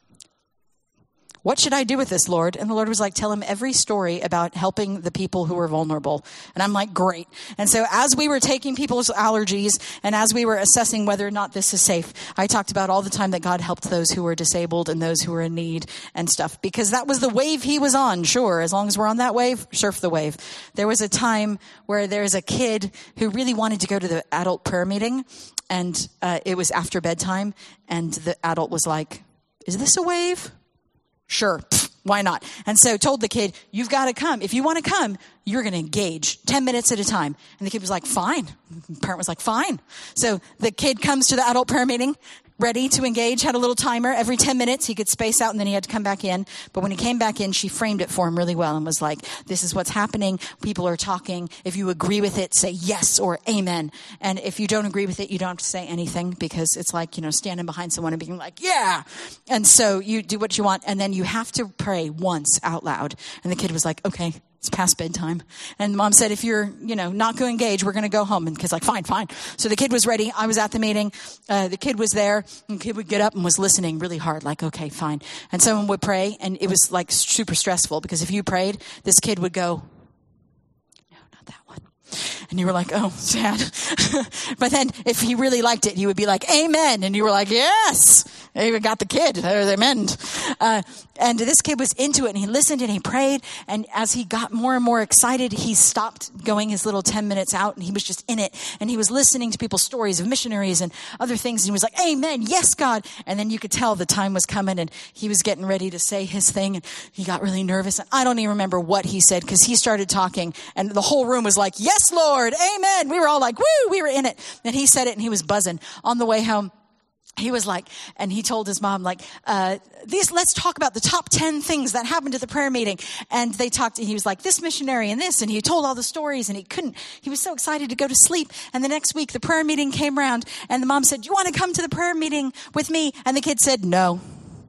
what should I do with this, Lord? And the Lord was like, tell him every story about helping the people who were vulnerable. And I'm like, great. And so as we were taking people's allergies and as we were assessing whether or not this is safe, I talked about all the time that God helped those who were disabled and those who were in need and stuff, because that was the wave he was on. Sure, as long as we're on that wave, surf the wave. There was a time where there's a kid who really wanted to go to the adult prayer meeting, and it was after bedtime, and the adult was like, is this a wave? Sure. Why not? And so told the kid, you've got to come. If you want to come, you're going to engage 10 minutes at a time. And the kid was like, fine. The parent was like, fine. So the kid comes to the adult prayer meeting, ready to engage, had a little timer. Every 10 minutes, he could space out and then he had to come back in. But when he came back in, she framed it for him really well and was like, this is what's happening. People are talking. If you agree with it, say yes or amen. And if you don't agree with it, you don't have to say anything, because it's like, standing behind someone and being like, yeah. And so you do what you want. And then you have to pray once out loud. And the kid was like, okay. It's past bedtime. And mom said, if you're, not going to engage, we're going to go home. And the kid's like, fine. So the kid was ready. I was at the meeting. The kid was there. And the kid would get up and was listening really hard, like, okay, fine. And someone would pray. And it was like super stressful, because if you prayed, this kid would go, no, not that one. And you were like, oh, sad. But then if he really liked it, he would be like, amen. And you were like, yes. They even got the kid. Amen. And this kid was into it, and he listened and he prayed. And as he got more and more excited, he stopped going his little 10 minutes out, and he was just in it. And he was listening to people's stories of missionaries and other things. And he was like, amen. Yes, God. And then you could tell the time was coming, and he was getting ready to say his thing. And he got really nervous. And I don't even remember what he said, because he started talking and the whole room was like, yes, Lord. Amen. We were all like, woo, we were in it. And he said it and he was buzzing. On the way home, he was like, and he told his mom, like, let's talk about the top 10 things that happened at the prayer meeting. And they talked, and he was like, this missionary and this, and he told all the stories, and he was so excited to go to sleep. And the next week, the prayer meeting came around, and the mom said, do you want to come to the prayer meeting with me? And the kid said, no,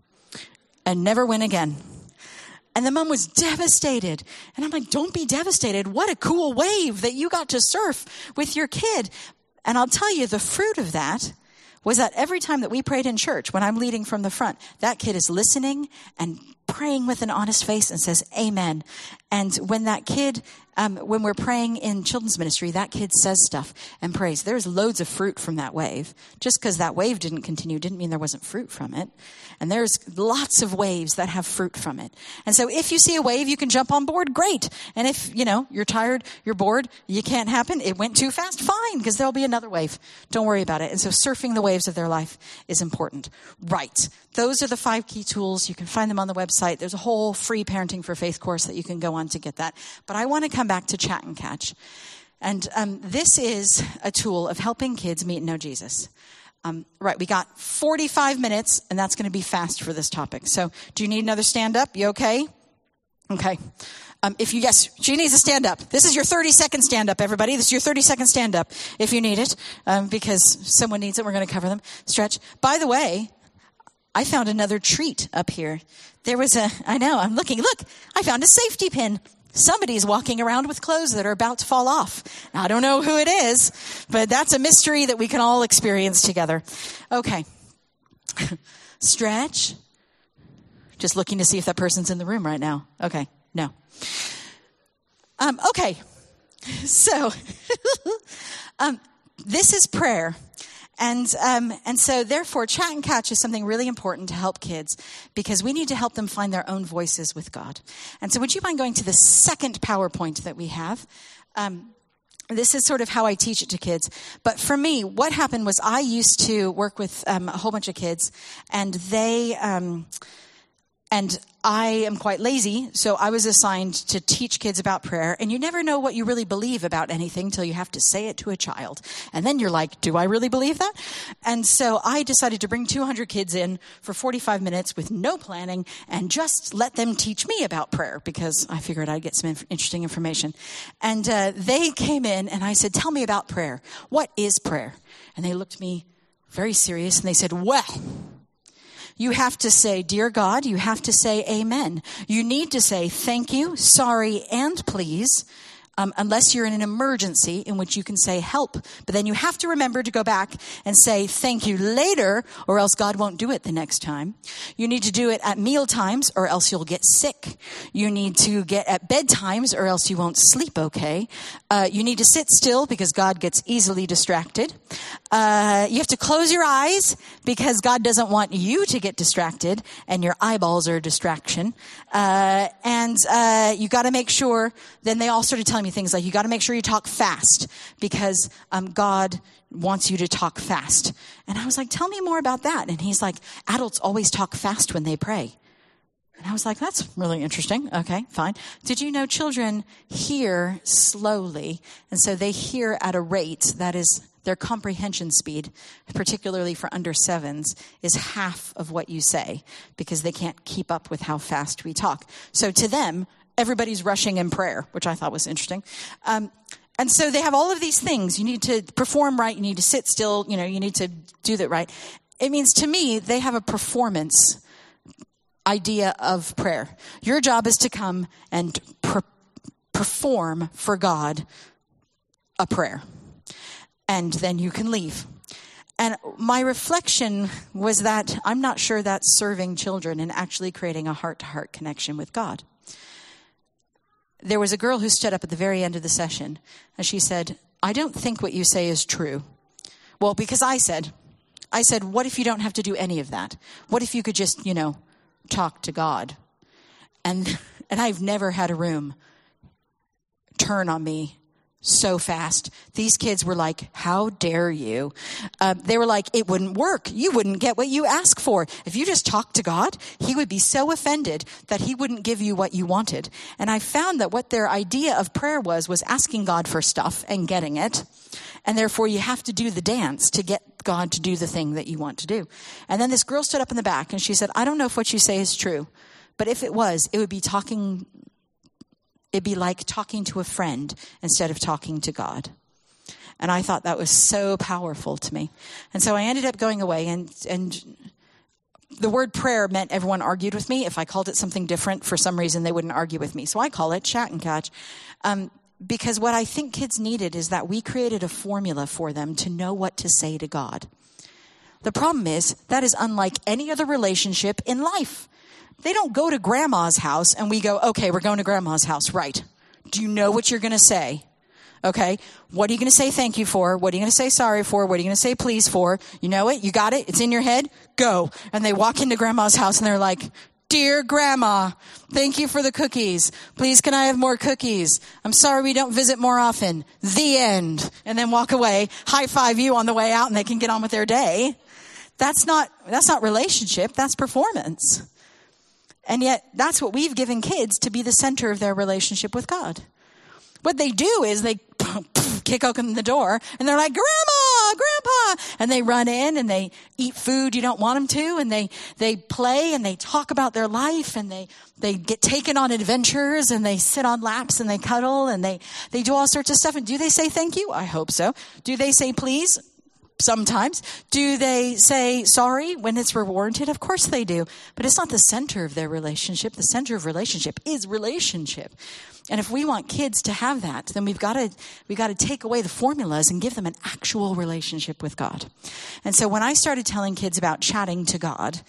and never went again. And the mom was devastated. And I'm like, don't be devastated. What a cool wave that you got to surf with your kid. And I'll tell you, the fruit of that was that every time that we prayed in church, when I'm leading from the front, that kid is listening and praying with an honest face and says, amen. And when that kid, when we're praying in children's ministry, that kid says stuff and prays. There's loads of fruit from that wave. Just because that wave didn't continue didn't mean there wasn't fruit from it. And there's lots of waves that have fruit from it. And so if you see a wave, you can jump on board, great. And if, you're tired, you're bored, you can't happen, it went too fast, fine, because there'll be another wave. Don't worry about it. And so surfing the waves of their life is important. Right. Those are the 5 key tools. You can find them on the website. There's a whole free Parenting for Faith course that you can go on to get that. But I want to come back to Chat and Catch. And this is a tool of helping kids meet and know Jesus. Right, we got 45 minutes, and that's going to be fast for this topic. So do you need another stand-up? You okay? Okay. Yes, she needs a stand-up. This is your 30-second stand-up, everybody. This is your 30-second stand-up if you need it, because someone needs it. We're going to cover them. Stretch. By the way, I found another treat up here. I'm looking. Look, I found a safety pin. Somebody's walking around with clothes that are about to fall off. Now, I don't know who it is, but that's a mystery that we can all experience together. Okay. Stretch. Just looking to see if that person's in the room right now. Okay, no. Okay, so this is prayer. And so therefore, Chat and Catch is something really important to help kids because we need to help them find their own voices with God. And so would you mind going to the second PowerPoint that we have? This is sort of how I teach it to kids. But for me, what happened was I used to work with a whole bunch of kids, and and I am quite lazy, so I was assigned to teach kids about prayer. And you never know what you really believe about anything till you have to say it to a child. And then you're like, do I really believe that? And so I decided to bring 200 kids in for 45 minutes with no planning and just let them teach me about prayer because I figured I'd get some interesting information. And they came in and I said, tell me about prayer. What is prayer? And they looked at me very serious and they said, well, you have to say, dear God, you have to say amen. You need to say thank you, sorry, and please, unless you're in an emergency in which you can say help. But then you have to remember to go back and say thank you later, or else God won't do it the next time. You need to do it at meal times, or else you'll get sick. You need to get at bedtimes, or else you won't sleep okay. You need to sit still because God gets easily distracted. You have to close your eyes because God doesn't want you to get distracted, and your eyeballs are a distraction. And you got to make sure. Then they all started telling me things like, you got to make sure you talk fast because God wants you to talk fast. And I was like, tell me more about that. And he's like, adults always talk fast when they pray. And I was like, that's really interesting. Okay, fine. Did you know children hear slowly? And so they hear at a rate that is their comprehension speed, particularly for under 7s, is half of what you say because they can't keep up with how fast we talk. So to them, everybody's rushing in prayer, which I thought was interesting. And so they have all of these things. You need to perform right. You need to sit still. You need to do that right. It means to me, they have a performance idea of prayer. Your job is to come and perform for God a prayer. And then you can leave. And my reflection was that I'm not sure that's serving children and actually creating a heart-to-heart connection with God. There was a girl who stood up at the very end of the session, and she said, I don't think what you say is true. Well, because I said, what if you don't have to do any of that? What if you could just, talk to God? And I've never had a room turn on me so fast. These kids were like, how dare you? They were like, it wouldn't work. You wouldn't get what you ask for. If you just talked to God, he would be so offended that he wouldn't give you what you wanted. And I found that what their idea of prayer was asking God for stuff and getting it. And therefore you have to do the dance to get God to do the thing that you want to do. And then this girl stood up in the back and she said, I don't know if what you say is true, but if it was, it'd be like talking to a friend instead of talking to God. And I thought that was so powerful to me. And so I ended up going away, and the word prayer meant everyone argued with me. If I called it something different, for some reason, they wouldn't argue with me. So I call it Chat and Catch. Because what I think kids needed is that we created a formula for them to know what to say to God. The problem is that is unlike any other relationship in life. They don't go to grandma's house and we go, okay, we're going to grandma's house. Right. Do you know what you're going to say? Okay. What are you going to say thank you for? What are you going to say sorry for? What are you going to say please for? You know it? You got it? It's in your head? Go. And they walk into grandma's house and they're like, dear grandma, thank you for the cookies. Please, can I have more cookies? I'm sorry we don't visit more often. The end. And then walk away, high five you on the way out, and they can get on with their day. That's not relationship. That's performance. And yet that's what we've given kids to be the center of their relationship with God. What they do is they kick open the door and they're like, Grandma, Grandpa. And they run in and they eat food you don't want them to. And they play and they talk about their life and they get taken on adventures and they sit on laps and they cuddle and they do all sorts of stuff. And do they say thank you? I hope so. Do they say please? Sometimes. Do they say sorry when it's warranted? Of course they do. But it's not the center of their relationship. The center of relationship is relationship. And if we want kids to have that, then we've got to take away the formulas and give them an actual relationship with God. And so when I started telling kids about chatting to God,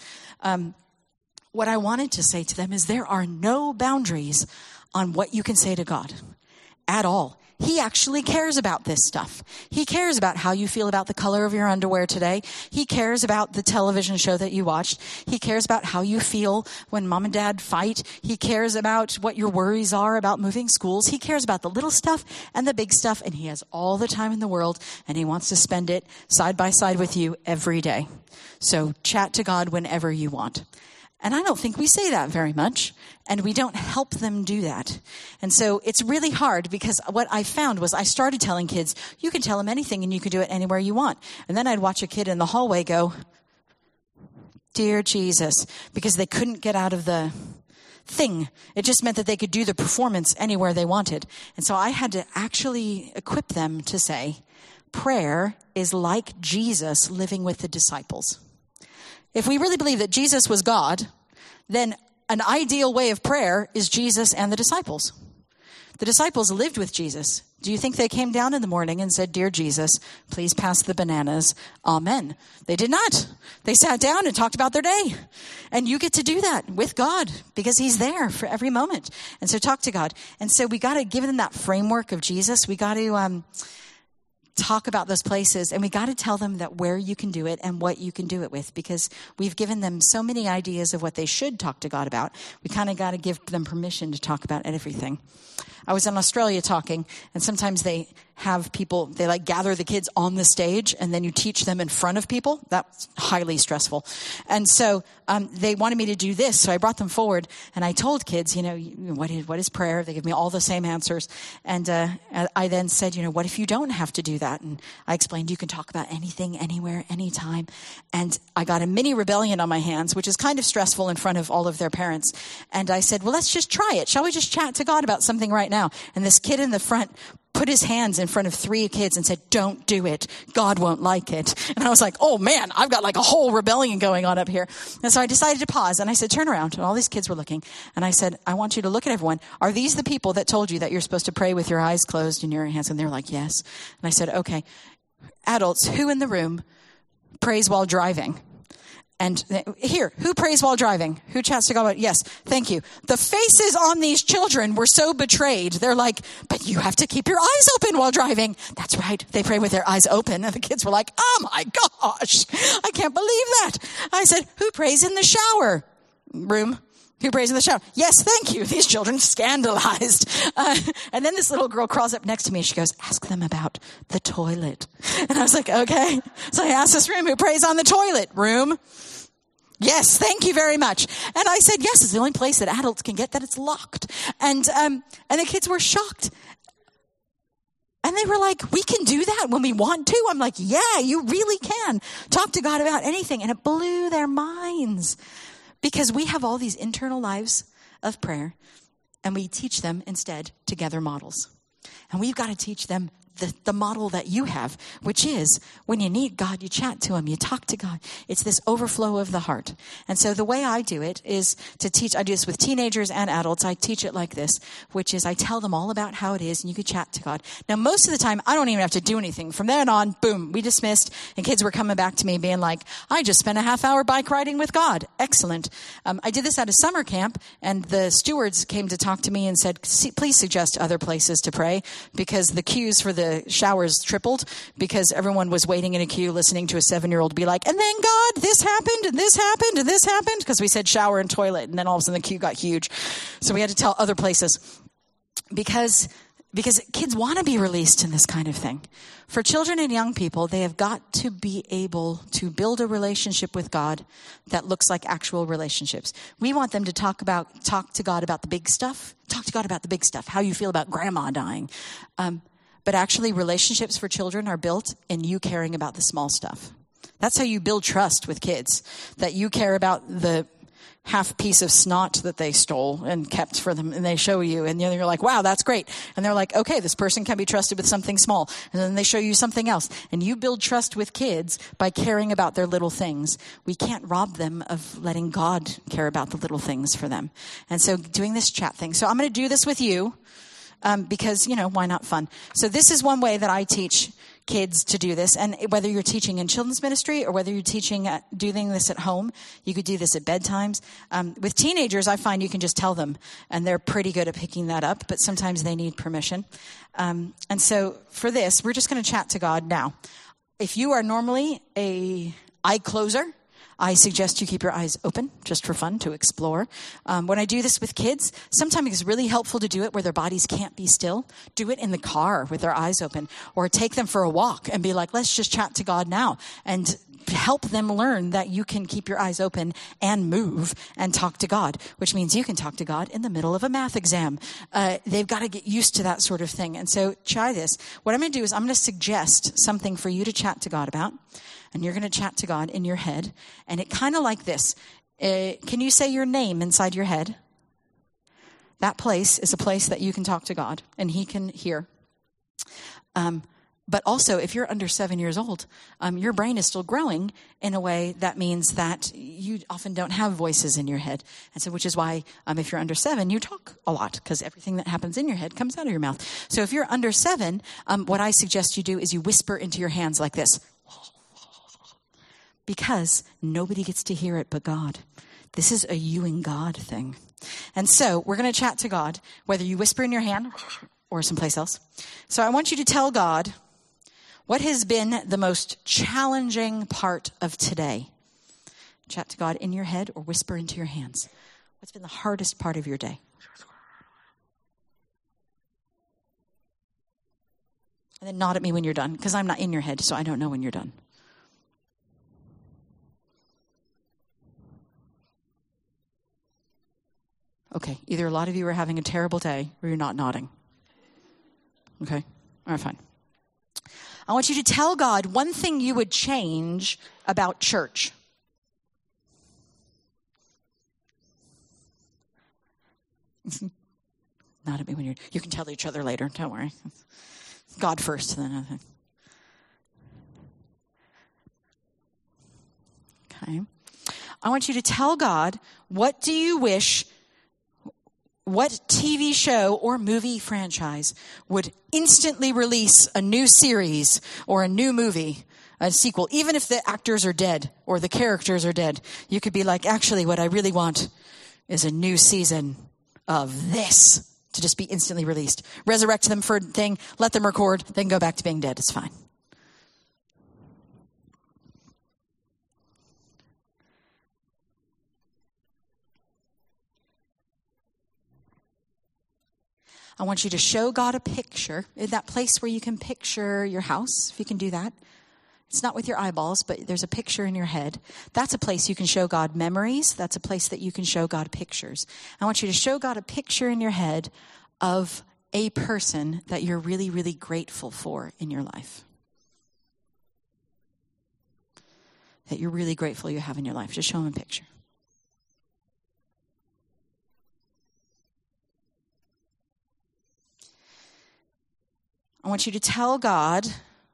what I wanted to say to them is there are no boundaries on what you can say to God at all. He actually cares about this stuff. He cares about how you feel about the color of your underwear today. He cares about the television show that you watched. He cares about how you feel when mom and dad fight. He cares about what your worries are about moving schools. He cares about the little stuff and the big stuff, and he has all the time in the world, and he wants to spend it side by side with you every day. So chat to God whenever you want. And I don't think we say that very much, and we don't help them do that. And so it's really hard because what I found was I started telling kids, you can tell them anything and you can do it anywhere you want. And then I'd watch a kid in the hallway go, "Dear Jesus," because they couldn't get out of the thing. It just meant that they could do the performance anywhere they wanted. And so I had to actually equip them to say, prayer is like Jesus living with the disciples. If we really believe that Jesus was God, then an ideal way of prayer is Jesus and the disciples. The disciples lived with Jesus. Do you think they came down in the morning and said, "Dear Jesus, please pass the bananas. Amen"? They did not. They sat down and talked about their day. And you get to do that with God because he's there for every moment. And so talk to God. And so we got to give them that framework of Jesus. We got to talk about those places, and we got to tell them that where you can do it and what you can do it with, because we've given them so many ideas of what they should talk to God about. We kind of got to give them permission to talk about everything. I was in Australia talking, and sometimes they have people, they like gather the kids on the stage, and then you teach them in front of people. That's highly stressful. And so they wanted me to do this, so I brought them forward, and I told kids, what is prayer? They give me all the same answers. And I then said, what if you don't have to do that? And I explained you can talk about anything, anywhere, anytime. And I got a mini rebellion on my hands, which is kind of stressful in front of all of their parents. And I said, well, let's just try it. Shall we just chat to God about something right now? And this kid in the front put his hands in front of 3 kids and said, "Don't do it. God won't like it." And I was like, oh man, I've got like a whole rebellion going on up here. And so I decided to pause, and I said, turn around. And all these kids were looking. And I said, I want you to look at everyone. Are these the people that told you that you're supposed to pray with your eyes closed and your hands? And they were like, yes. And I said, okay, adults, who in the room prays while driving? And here, who prays while driving? Who chats to God? Yes, thank you. The faces on these children were so betrayed. They're like, but you have to keep your eyes open while driving. That's right. They pray with their eyes open. And the kids were like, oh my gosh, I can't believe that. I said, who prays in the shower room? Who prays in the shower? Yes, thank you. These children scandalized. And then this little girl crawls up next to me and she goes, ask them about the toilet. And I was like, okay. So I asked this room, who prays on the toilet? Room? Yes, thank you very much. And I said, yes, it's the only place that adults can get that it's locked. And the kids were shocked. And they were like, we can do that when we want to? I'm like, yeah, you really can. Talk to God about anything. And it blew their minds. Because we have all these internal lives of prayer, and we teach them instead together models. And we've got to teach them the model that you have, which is when you need God, you chat to him, you talk to God. It's this overflow of the heart. And so the way I do it is to teach, I do this with teenagers and adults. I teach it like this, which is I tell them all about how it is and you can chat to God. Now, most of the time, I don't even have to do anything. From then on, boom, we dismissed, and kids were coming back to me being like, I just spent a half-hour bike riding with God. Excellent. I did this at a summer camp, and the stewards came to talk to me and said, please suggest other places to pray, because the queues for the showers tripled because everyone was waiting in a queue listening to a 7-year-old be like, and then God, this happened and this happened and this happened, because we said shower and toilet, and then all of a sudden the queue got huge. So we had to tell other places because kids want to be released in this kind of thing. For children and young people, they have got to be able to build a relationship with God that looks like actual relationships. We want them to talk to God about the big stuff. Talk to God about the big stuff. How you feel about grandma dying. But actually, relationships for children are built in you caring about the small stuff. That's how you build trust with kids, that you care about the half piece of snot that they stole and kept for them, and they show you, and you're like, wow, that's great. And they're like, okay, this person can be trusted with something small. And then they show you something else. And you build trust with kids by caring about their little things. We can't rob them of letting God care about the little things for them. And so doing this chat thing. So I'm going to do this with you because, why not fun? So this is one way that I teach kids to do this. And whether you're teaching in children's ministry or whether you're doing this at home, you could do this at bedtimes. With teenagers, I find you can just tell them, and they're pretty good at picking that up, but sometimes they need permission. And so for this, we're just going to chat to God now. If you are normally a eye closer, I suggest you keep your eyes open just for fun to explore. When I do this with kids, sometimes it's really helpful to do it where their bodies can't be still. Do it in the car with their eyes open, or take them for a walk and be like, let's just chat to God now, and help them learn that you can keep your eyes open and move and talk to God, which means you can talk to God in the middle of a math exam. They've got to get used to that sort of thing. And so try this. What I'm going to do is I'm going to suggest something for you to chat to God about. And you're going to chat to God in your head. And it kind of like this. Can you say your name inside your head? That place is a place that you can talk to God and he can hear. But also, if you're under 7 years old, your brain is still growing in a way that means that you often don't have voices in your head. And so, which is why if you're under 7, you talk a lot, because everything that happens in your head comes out of your mouth. So if you're under 7, what I suggest you do is you whisper into your hands like this. Because nobody gets to hear it but God. This is a you and God thing. And so we're going to chat to God, whether you whisper in your hand or someplace else. So I want you to tell God what has been the most challenging part of today. Chat to God in your head or whisper into your hands. What's been the hardest part of your day? And then nod at me when you're done, because I'm not in your head, so I don't know when you're done. Okay, either a lot of you are having a terrible day or you're not nodding. Okay, all right, fine. I want you to tell God one thing you would change about church. Nod at me when you can tell each other later, don't worry. God first, then other thing. Okay. I want you to tell God, what do you wish, what TV show or movie franchise would instantly release a new series or a new movie, a sequel, even if the actors are dead or the characters are dead? You could be like, actually, what I really want is a new season of this to just be instantly released. Resurrect them for a thing, let them record, then go back to being dead. It's fine. I want you to show God a picture, in that place where you can picture your house, if you can do that. It's not with your eyeballs, but there's a picture in your head. That's a place you can show God memories. That's a place that you can show God pictures. I want you to show God a picture in your head of a person that you're really, really grateful for in your life. That you're really grateful you have in your life. Just show him a picture. I want you to tell God,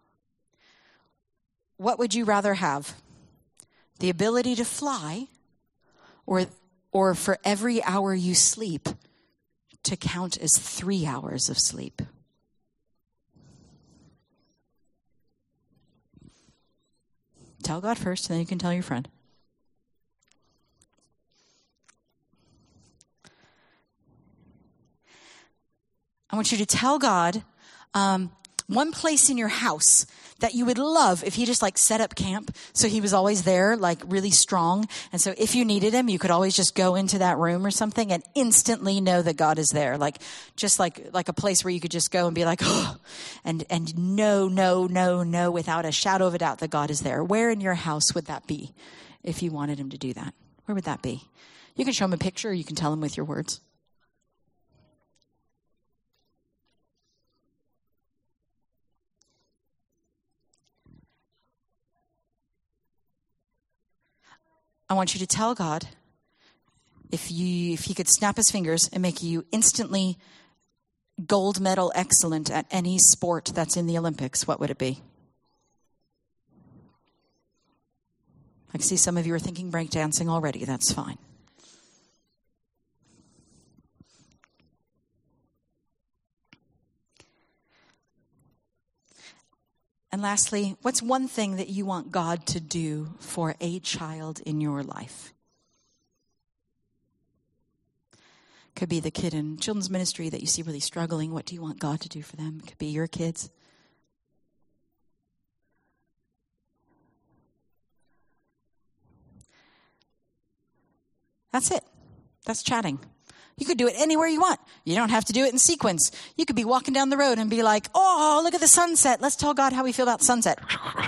what would you rather have? The ability to fly, or for every hour you sleep to count as 3 hours of sleep? Tell God first, and then you can tell your friend. I want you to tell God one place in your house that you would love if he just set up camp so he was always there, really strong. And so if you needed him, you could always just go into that room or something and instantly know that God is there. Just like a place where you could just go and be like, oh, and know without a shadow of a doubt that God is there. Where in your house would that be if you wanted him to do that? Where would that be? You can show him a picture or you can tell him with your words. I want you to tell God If he could snap his fingers and make you instantly gold medal excellent at any sport that's in the Olympics, what would it be? I see some of you are thinking breakdancing already. That's fine. And lastly, what's one thing that you want God to do for a child in your life? Could be the kid in children's ministry that you see really struggling. What do you want God to do for them? It could be your kids. That's it. That's chatting. You could do it anywhere you want. You don't have to do it in sequence. You could be walking down the road and be like, oh, look at the sunset. Let's tell God how we feel about sunset.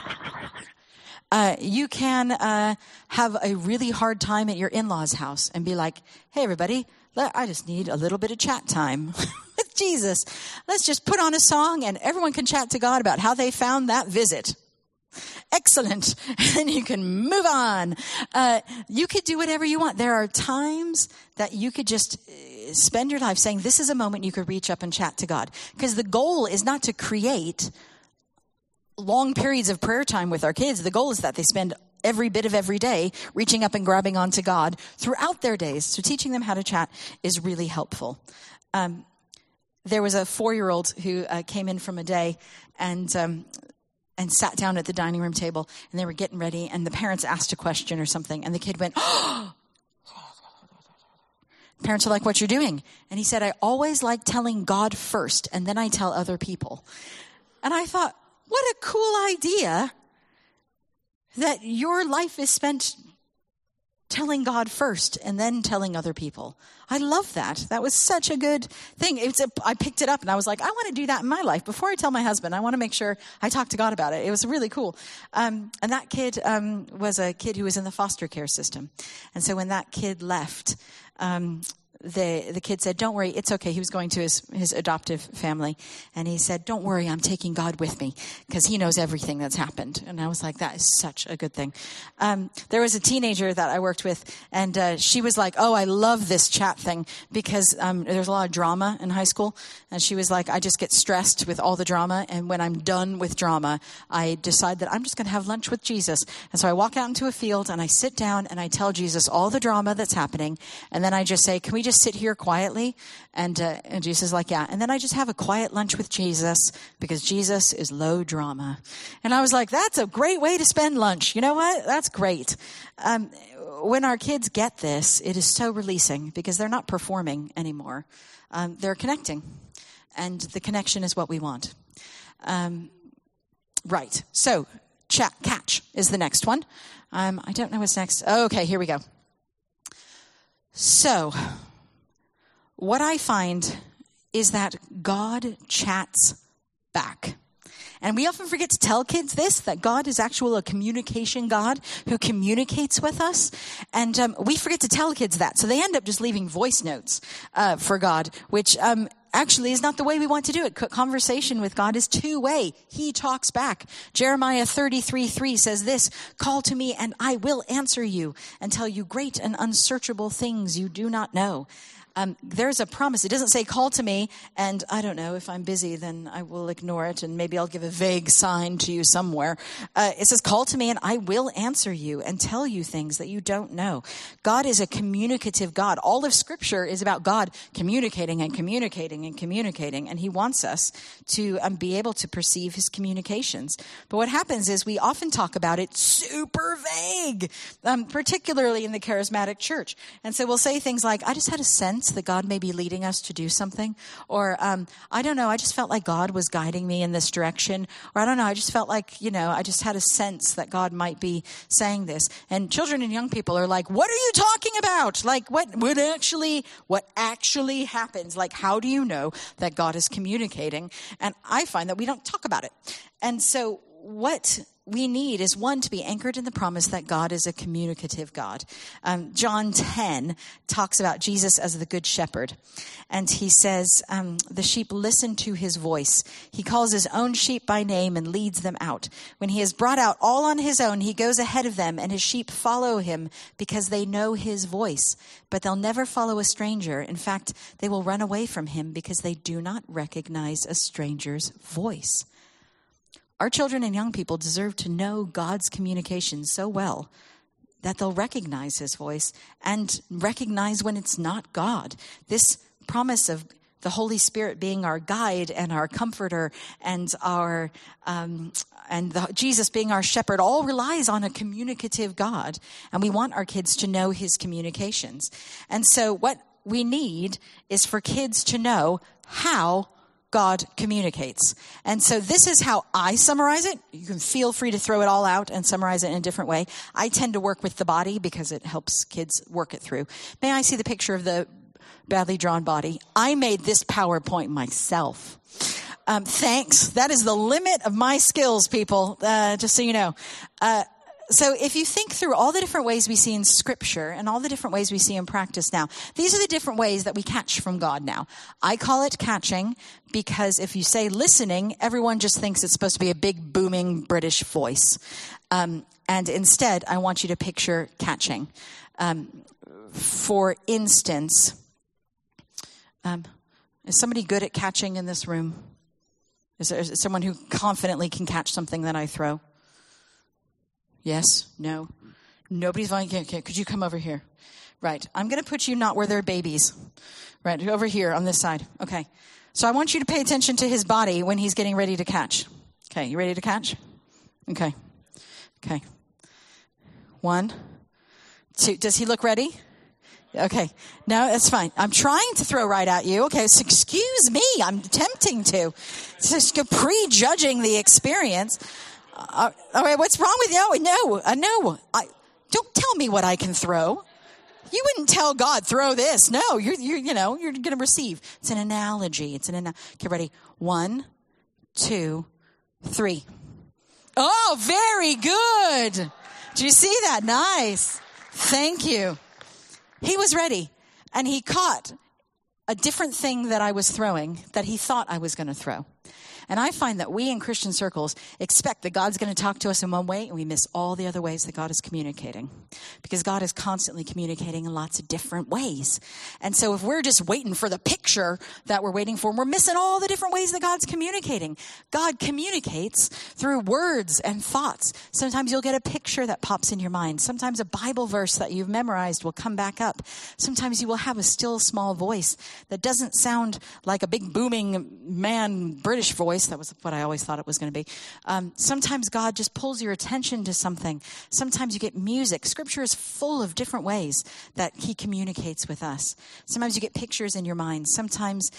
You can have a really hard time at your in-laws' house and be like, hey, everybody, I just need a little bit of chat time with Jesus. Let's just put on a song and everyone can chat to God about how they found that visit. Excellent. And you can move on. You could do whatever you want. There are times that you could just spend your life saying, this is a moment you could reach up and chat to God. Because the goal is not to create long periods of prayer time with our kids. The goal is that they spend every bit of every day reaching up and grabbing onto God throughout their days. So teaching them how to chat is really helpful. There was a 4-year-old who came in from a day and sat down at the dining room table, and they were getting ready, and the parents asked a question or something, and the kid went, oh! Parents are like, what you're doing? And he said, I always like telling God first, and then I tell other people. And I thought, what a cool idea that your life is spent telling God first and then telling other people. I love that. That was such a good thing. I picked it up and I was like, I want to do that in my life. Before I tell my husband, I want to make sure I talk to God about it. It was really cool. And that kid was a kid who was in the foster care system. And so when that kid left, the kid said, don't worry, it's okay. He was going to his adoptive family. And he said, don't worry, I'm taking God with me because he knows everything that's happened. And I was like, that is such a good thing. There was a teenager that I worked with, and she was like, oh, I love this chat thing because there's a lot of drama in high school. And she was like, I just get stressed with all the drama. And when I'm done with drama, I decide that I'm just going to have lunch with Jesus. And so I walk out into a field and I sit down and I tell Jesus all the drama that's happening. And then I just say, can we just sit here quietly? And Jesus is like, yeah. And then I just have a quiet lunch with Jesus because Jesus is low drama. And I was like, that's a great way to spend lunch. You know what? That's great. When our kids get this, it is so releasing because they're not performing anymore. They're connecting. And the connection is what we want. Right. So, catch is the next one. I don't know what's next. Okay, here we go. So, what I find is that God chats back. And we often forget to tell kids this, that God is actually a communication God who communicates with us. And we forget to tell kids that. So they end up just leaving voice notes for God, which actually is not the way we want to do it. Conversation with God is two-way. He talks back. Jeremiah 33:3 says this, call to me and I will answer you and tell you great and unsearchable things you do not know. There's a promise. It doesn't say call to me and I don't know, if I'm busy then I will ignore it and maybe I'll give a vague sign to you somewhere. It says call to me and I will answer you and tell you things that you don't know. God is a communicative God. All of Scripture is about God communicating and communicating and communicating, and he wants us to be able to perceive his communications. But what happens is we often talk about it super vague, particularly in the charismatic church. And so we'll say things like, I just had a sense that God may be leading us to do something. Or, I don't know, I just felt like God was guiding me in this direction. Or I don't know, I just felt like, I just had a sense that God might be saying this. And children and young people are like, what are you talking about? Like, what actually happens? Like, how do you know that God is communicating? And I find that we don't talk about it. And so what we need is, one, to be anchored in the promise that God is a communicative God. John 10 talks about Jesus as the good shepherd. And he says, the sheep listen to his voice. He calls his own sheep by name and leads them out. When he has brought out all on his own, he goes ahead of them, and his sheep follow him because they know his voice. But they'll never follow a stranger. In fact, they will run away from him because they do not recognize a stranger's voice. Our children and young people deserve to know God's communication so well that they'll recognize his voice and recognize when it's not God. This promise of the Holy Spirit being our guide and our comforter and our Jesus being our shepherd all relies on a communicative God. And we want our kids to know his communications. And so what we need is for kids to know how God communicates. And so this is how I summarize it. You can feel free to throw it all out and summarize it in a different way. I tend to work with the body because it helps kids work it through. May I see the picture of the badly drawn body? I made this PowerPoint myself. Thanks. That is the limit of my skills, people, just so you know. So if you think through all the different ways we see in Scripture and all the different ways we see in practice now, these are the different ways that we catch from God now. I call it catching because if you say listening, everyone just thinks it's supposed to be a big, booming British voice. And instead, I want you to picture catching. For instance, is somebody good at catching in this room? Is there someone who confidently can catch something that I throw? Yes? No? Nobody's volunteering. Could you come over here? Right. I'm going to put you not where there are babies. Right. Over here on this side. Okay. So I want you to pay attention to his body when he's getting ready to catch. Okay. You ready to catch? Okay. Okay. 1, 2. Does he look ready? Okay. No, that's fine. I'm trying to throw right at you. Okay. So excuse me. I'm attempting to. Just prejudging the experience. All right, what's wrong with you? No. Don't tell me what I can throw. You wouldn't tell God, throw this. No, you're going to receive. It's an analogy. Okay, ready? 1, 2, 3. Oh, very good. Did you see that? Nice. Thank you. He was ready, and he caught a different thing that I was throwing that he thought I was going to throw. And I find that we in Christian circles expect that God's going to talk to us in one way, and we miss all the other ways that God is communicating. Because God is constantly communicating in lots of different ways. And so if we're just waiting for the picture that we're waiting for, we're missing all the different ways that God's communicating. God communicates through words and thoughts. Sometimes you'll get a picture that pops in your mind. Sometimes a Bible verse that you've memorized will come back up. Sometimes you will have a still small voice that doesn't sound like a big booming British voice. That was what I always thought it was going to be. Sometimes God just pulls your attention to something. Sometimes you get music. Scripture is full of different ways that he communicates with us. Sometimes you get pictures in your mind. Sometimes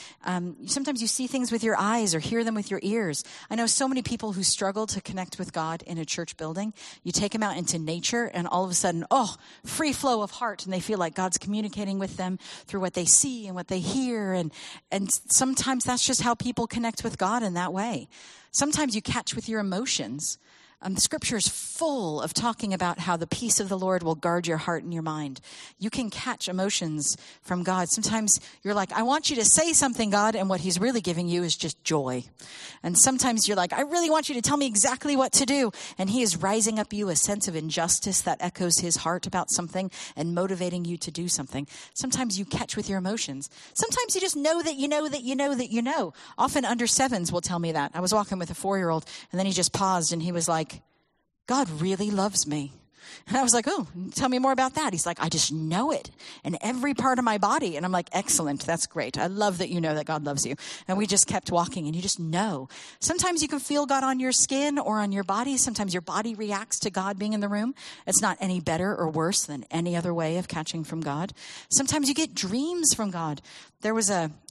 you see things with your eyes or hear them with your ears. I know so many people who struggle to connect with God in a church building. You take them out into nature and all of a sudden, free flow of heart. And they feel like God's communicating with them through what they see and what they hear. And sometimes that's just how people connect with God in that way. Sometimes you catch with your emotions. The scripture is full of talking about how the peace of the Lord will guard your heart and your mind. You can catch emotions from God. Sometimes you're like, I want you to say something, God, and what he's really giving you is just joy. And sometimes you're like, I really want you to tell me exactly what to do. And he is rising up you a sense of injustice that echoes his heart about something and motivating you to do something. Sometimes you catch with your emotions. Sometimes you just know that you know that you know that you know. Often under 7s will tell me that. I was walking with a 4-year-old and then he just paused and he was like, God really loves me. And I was like, oh, tell me more about that. He's like, I just know it in every part of my body. And I'm like, excellent. That's great. I love that you know that God loves you. And we just kept walking and you just know. Sometimes you can feel God on your skin or on your body. Sometimes your body reacts to God being in the room. It's not any better or worse than any other way of catching from God. Sometimes you get dreams from God. There was a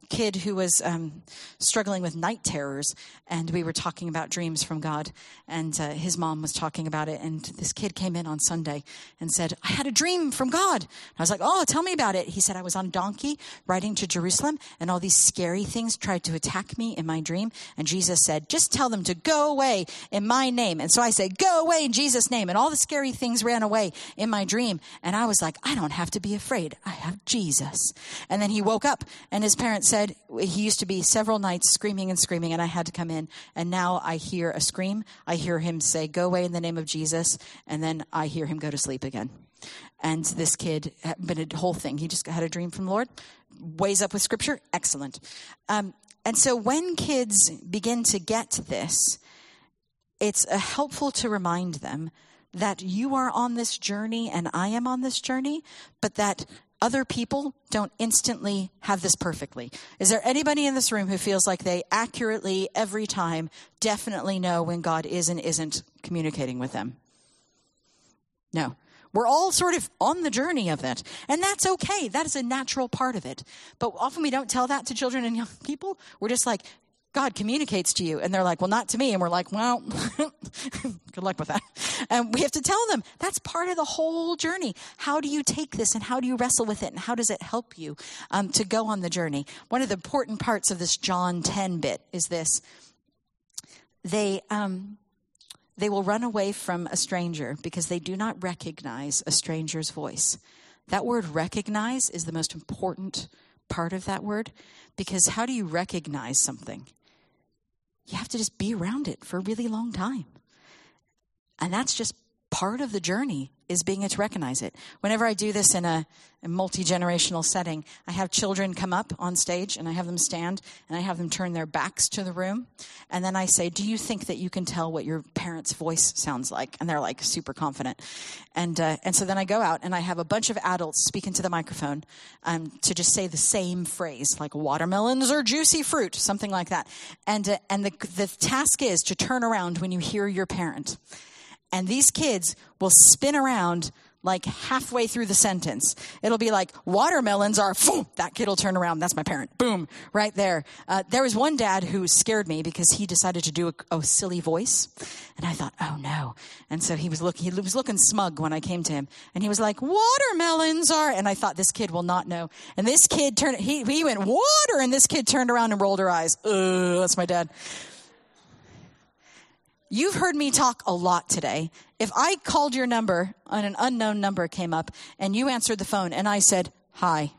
kid who was struggling with night terrors, and we were talking about dreams from God, and his mom was talking about it, and this kid came in on Sunday and said, I had a dream from God. And I was like, oh, tell me about it. He said, I was on a donkey riding to Jerusalem, and all these scary things tried to attack me in my dream, and Jesus said, just tell them to go away in my name. And so I said, go away in Jesus' name, and all the scary things ran away in my dream, and I was like, I don't have to be afraid. I have Jesus. And then he woke up, and his parents said he used to be several nights screaming and screaming, and I had to come in. And now I hear a scream. I hear him say, go away in the name of Jesus. And then I hear him go to sleep again. And this kid had been a whole thing. He just had a dream from the Lord. Weighs up with scripture. Excellent. And so when kids begin to get this, it's helpful to remind them that you are on this journey and I am on this journey, but that other people don't instantly have this perfectly. Is there anybody in this room who feels like they accurately, every time, definitely know when God is and isn't communicating with them? No. We're all sort of on the journey of it. And that's okay. That is a natural part of it. But often we don't tell that to children and young people. We're just like, God communicates to you. And they're like, well, not to me. And we're like, well, good luck with that. And we have to tell them that's part of the whole journey. How do you take this and how do you wrestle with it? And how does it help you to go on the journey? One of the important parts of this John 10 bit is this. They will run away from a stranger because they do not recognize a stranger's voice. That word recognize is the most important part of that word, because how do you recognize something? You have to just be around it for a really long time. And that's just part of the journey, is being able to recognize it. Whenever I do this in a multi-generational setting, I have children come up on stage and I have them stand and I have them turn their backs to the room. And then I say, do you think that you can tell what your parent's voice sounds like? And they're like super confident. And so then I go out and I have a bunch of adults speak into the microphone to just say the same phrase, like watermelons or juicy fruit, something like that. And the task is to turn around when you hear your parent. And these kids will spin around like halfway through the sentence. It'll be like, watermelons are, boom, that kid will turn around. That's my parent. Boom, right there. There was one dad who scared me because he decided to do a silly voice. And I thought, oh no. And so he was looking smug when I came to him. And he was like, watermelons are, and I thought, this kid will not know. And this kid he went, water, and this kid turned around and rolled her eyes. That's my dad. You've heard me talk a lot today. If I called your number and an unknown number came up and you answered the phone and I said, hi,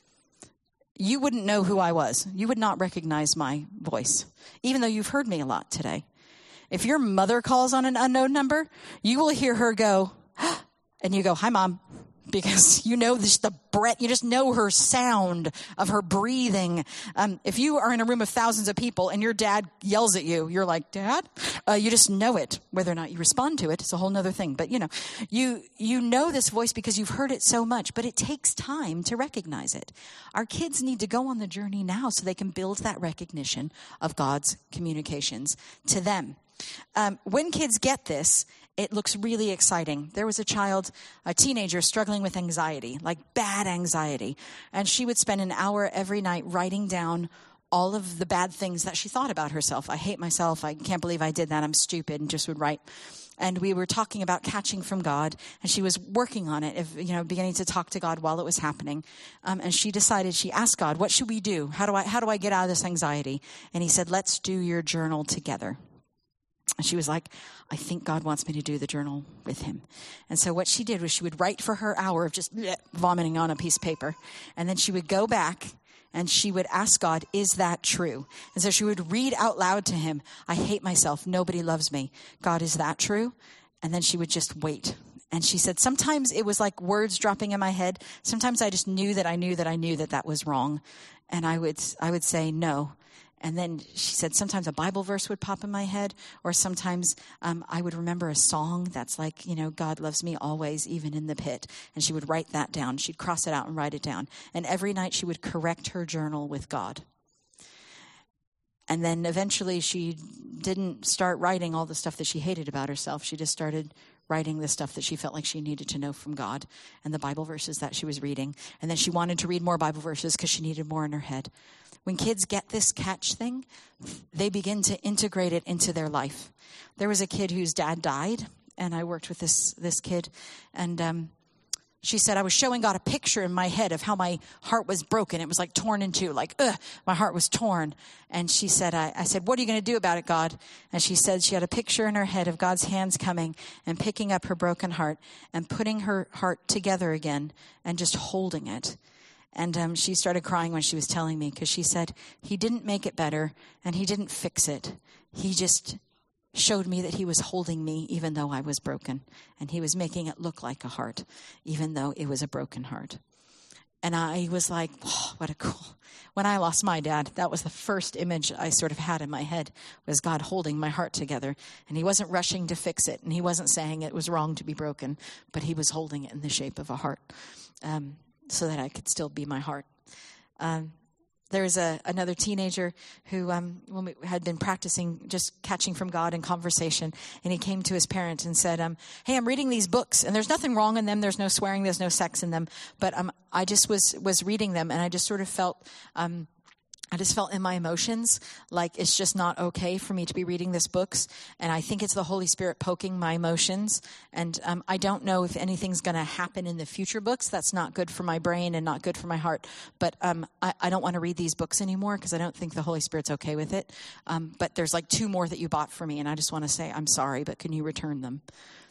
you wouldn't know who I was. You would not recognize my voice, even though you've heard me a lot today. If your mother calls on an unknown number, you will hear her go, and you go, hi, Mom. Because you know the breath, you just know her sound of her breathing. If you are in a room of thousands of people and your dad yells at you, you're like, Dad? You just know it. Whether or not you respond to it, it's a whole nother thing. But you know this voice because you've heard it so much, but it takes time to recognize it. Our kids need to go on the journey now so they can build that recognition of God's communications to them. When kids get this, it looks really exciting. There was a teenager struggling with anxiety, like bad anxiety. And she would spend an hour every night writing down all of the bad things that she thought about herself. I hate myself. I can't believe I did that. I'm stupid, and just would write. And we were talking about catching from God, and she was working on it, beginning to talk to God while it was happening. And she asked God, what should we do? How do I get out of this anxiety? And he said, let's do your journal together. And she was like, I think God wants me to do the journal with him. And so what she did was she would write for her hour of just vomiting on a piece of paper. And then she would go back and she would ask God, is that true? And so she would read out loud to him, I hate myself. Nobody loves me. God, is that true? And then she would just wait. And she said, sometimes it was like words dropping in my head. Sometimes I just knew that was wrong. And I would say no. And then she said, sometimes a Bible verse would pop in my head, or sometimes I would remember a song that's like, God loves me always, even in the pit. And she would write that down. She'd cross it out and write it down. And every night she would correct her journal with God. And then eventually she didn't start writing all the stuff that she hated about herself. She just started writing the stuff that she felt like she needed to know from God and the Bible verses that she was reading. And then she wanted to read more Bible verses because she needed more in her head. When kids get this catch thing, they begin to integrate it into their life. There was a kid whose dad died, and I worked with this kid, and she said, I was showing God a picture in my head of how my heart was broken. It was like torn in two, like, my heart was torn. And she said, I said, what are you going to do about it, God? And she said she had a picture in her head of God's hands coming and picking up her broken heart and putting her heart together again and just holding it. And she started crying when she was telling me, because she said, he didn't make it better and he didn't fix it. He just showed me that he was holding me even though I was broken. And he was making it look like a heart, even though it was a broken heart. And I was like, oh, what a cool. When I lost my dad, that was the first image I sort of had in my head, was God holding my heart together. And he wasn't rushing to fix it. And he wasn't saying it was wrong to be broken, but he was holding it in the shape of a heart, so that I could still be my heart. There was another teenager who when we had been practicing just catching from God in conversation, and he came to his parent and said, hey, I'm reading these books, and there's nothing wrong in them. There's no swearing. There's no sex in them. But I just was reading them, and I just sort of felt in my emotions like it's just not okay for me to be reading these books. And I think it's the Holy Spirit poking my emotions. And I don't know if anything's going to happen in the future books. That's not good for my brain and not good for my heart. But I don't want to read these books anymore because I don't think the Holy Spirit's okay with it. But there's like 2 more that you bought for me. And I just want to say, I'm sorry, but can you return them?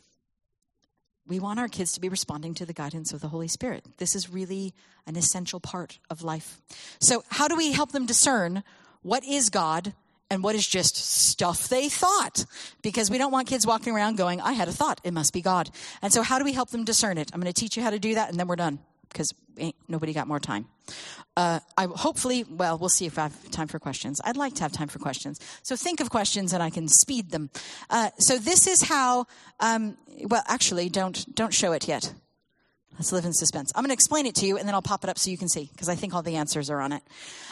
We want our kids to be responding to the guidance of the Holy Spirit. This is really an essential part of life. So how do we help them discern what is God and what is just stuff they thought? Because we don't want kids walking around going, I had a thought, it must be God. And so how do we help them discern it? I'm going to teach you how to do that, and then we're done, because nobody got more time. We'll see if I have time for questions. I'd like to have time for questions. So think of questions and I can speed them. So this is how, don't show it yet. Let's live in suspense. I'm going to explain it to you and then I'll pop it up so you can see, because I think all the answers are on it.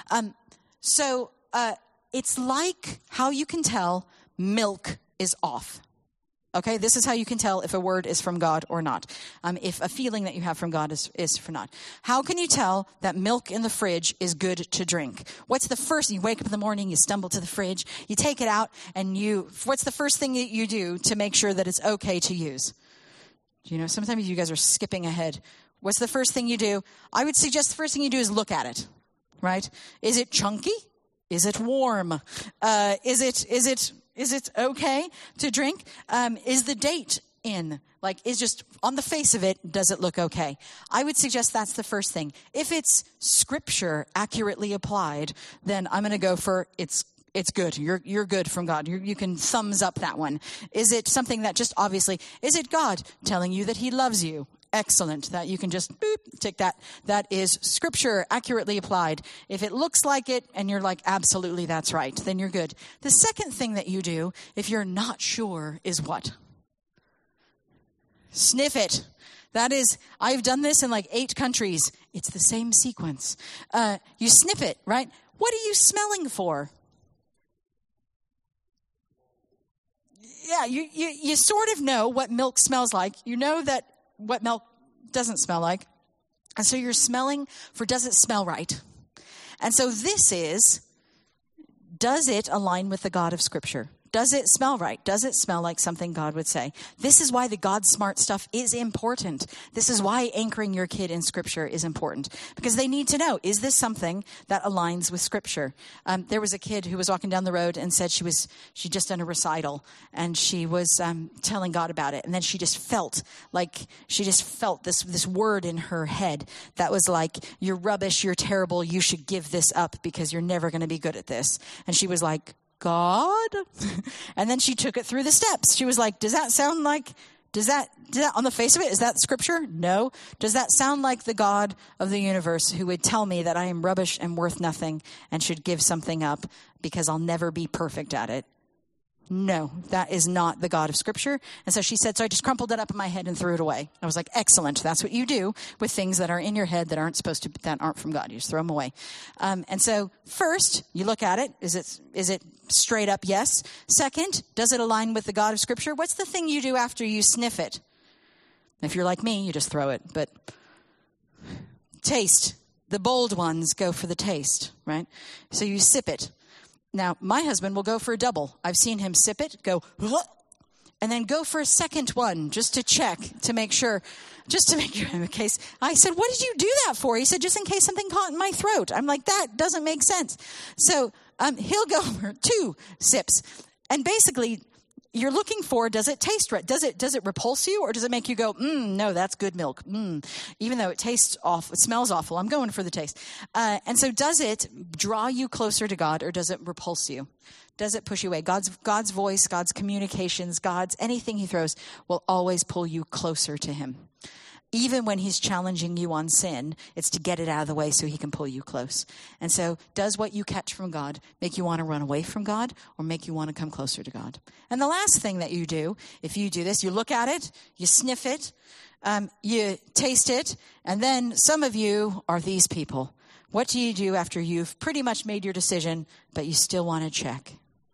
It's like how you can tell milk is off. Okay, this is how you can tell if a word is from God or not. If a feeling that you have from God is for not. How can you tell that milk in the fridge is good to drink? What's the first? You wake up in the morning, you stumble to the fridge, you take it out, and what's the first thing that you do to make sure that it's okay to use? You know, sometimes you guys are skipping ahead. What's the first thing you do? I would suggest the first thing you do is look at it, right? Is it chunky? Is it warm? Is it okay to drink? Is the date in? Like, is just on the face of it, does it look okay? I would suggest that's the first thing. If it's scripture accurately applied, then I'm going to go for it's good. You're good from God. You can thumbs up that one. Is it something that just obviously, is it God telling you that he loves you? Excellent. That you can just tick that. That is scripture accurately applied. If it looks like it and you're like, absolutely, that's right, then you're good. The second thing that you do, if you're not sure, is what? Sniff it. That is, I've done this in like 8 countries. It's the same sequence. You sniff it, right? What are you smelling for? Yeah, you sort of know what milk smells like. You know that what milk doesn't smell like. And so you're smelling for, does it smell right? And so this is, does it align with the God of Scripture? Does it smell right? Does it smell like something God would say? This is why the God smart stuff is important. This is why anchoring your kid in Scripture is important. Because they need to know, is this something that aligns with Scripture? There was a kid who was walking down the road and said she'd just done a recital and she was telling God about it. And then she just felt this word in her head that was like, you're rubbish, you're terrible, you should give this up because you're never going to be good at this. And she was like, God? And then she took it through the steps. She was like, does that on the face of it, is that scripture? No. Does that sound like the God of the universe who would tell me that I am rubbish and worth nothing and should give something up because I'll never be perfect at it? No, that is not the God of Scripture. And so she said, so I just crumpled it up in my head and threw it away. I was like, excellent. That's what you do with things that are in your head that aren't from God. You just throw them away. And so first, you look at it. Is it straight up yes? Second, does it align with the God of Scripture? What's the thing you do after you sniff it? If you're like me, you just throw it. But taste. The bold ones go for the taste, right? So you sip it. Now, my husband will go for a double. I've seen him sip it, go, and then go for a second one just to check, to make sure, in case. I said, what did you do that for? He said, just in case something caught in my throat. I'm like, that doesn't make sense. So he'll go for 2 sips. And basically, you're looking for, does it taste right? Does it repulse you, or does it make you go, no, that's good milk. Even though it tastes awful, it smells awful, I'm going for the taste. And so does it draw you closer to God, or does it repulse you? Does it push you away? God's voice, God's communications, God's anything he throws will always pull you closer to him. Even when he's challenging you on sin, it's to get it out of the way so he can pull you close. And so does what you catch from God make you want to run away from God, or make you want to come closer to God? And the last thing that you do, if you do this, you look at it, you sniff it, you taste it, and then some of you are these people. What do you do after you've pretty much made your decision, but you still want to check?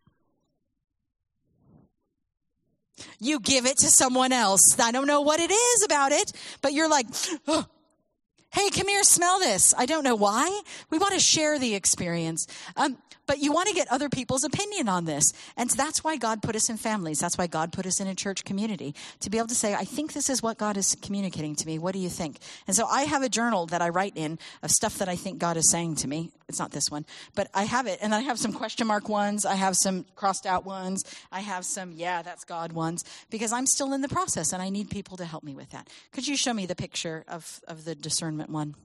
You give it to someone else. I don't know what it is about it, but you're like, oh, hey, come here, smell this. I don't know why. We want to share the experience. But you want to get other people's opinion on this. And so that's why God put us in families. That's why God put us in a church community, to be able to say, I think this is what God is communicating to me. What do you think? And so I have a journal that I write in of stuff that I think God is saying to me. It's not this one, but I have it. And I have some question mark ones. I have some crossed out ones. I have some, yeah, that's God ones, because I'm still in the process and I need people to help me with that. Could you show me the picture of the discernment one?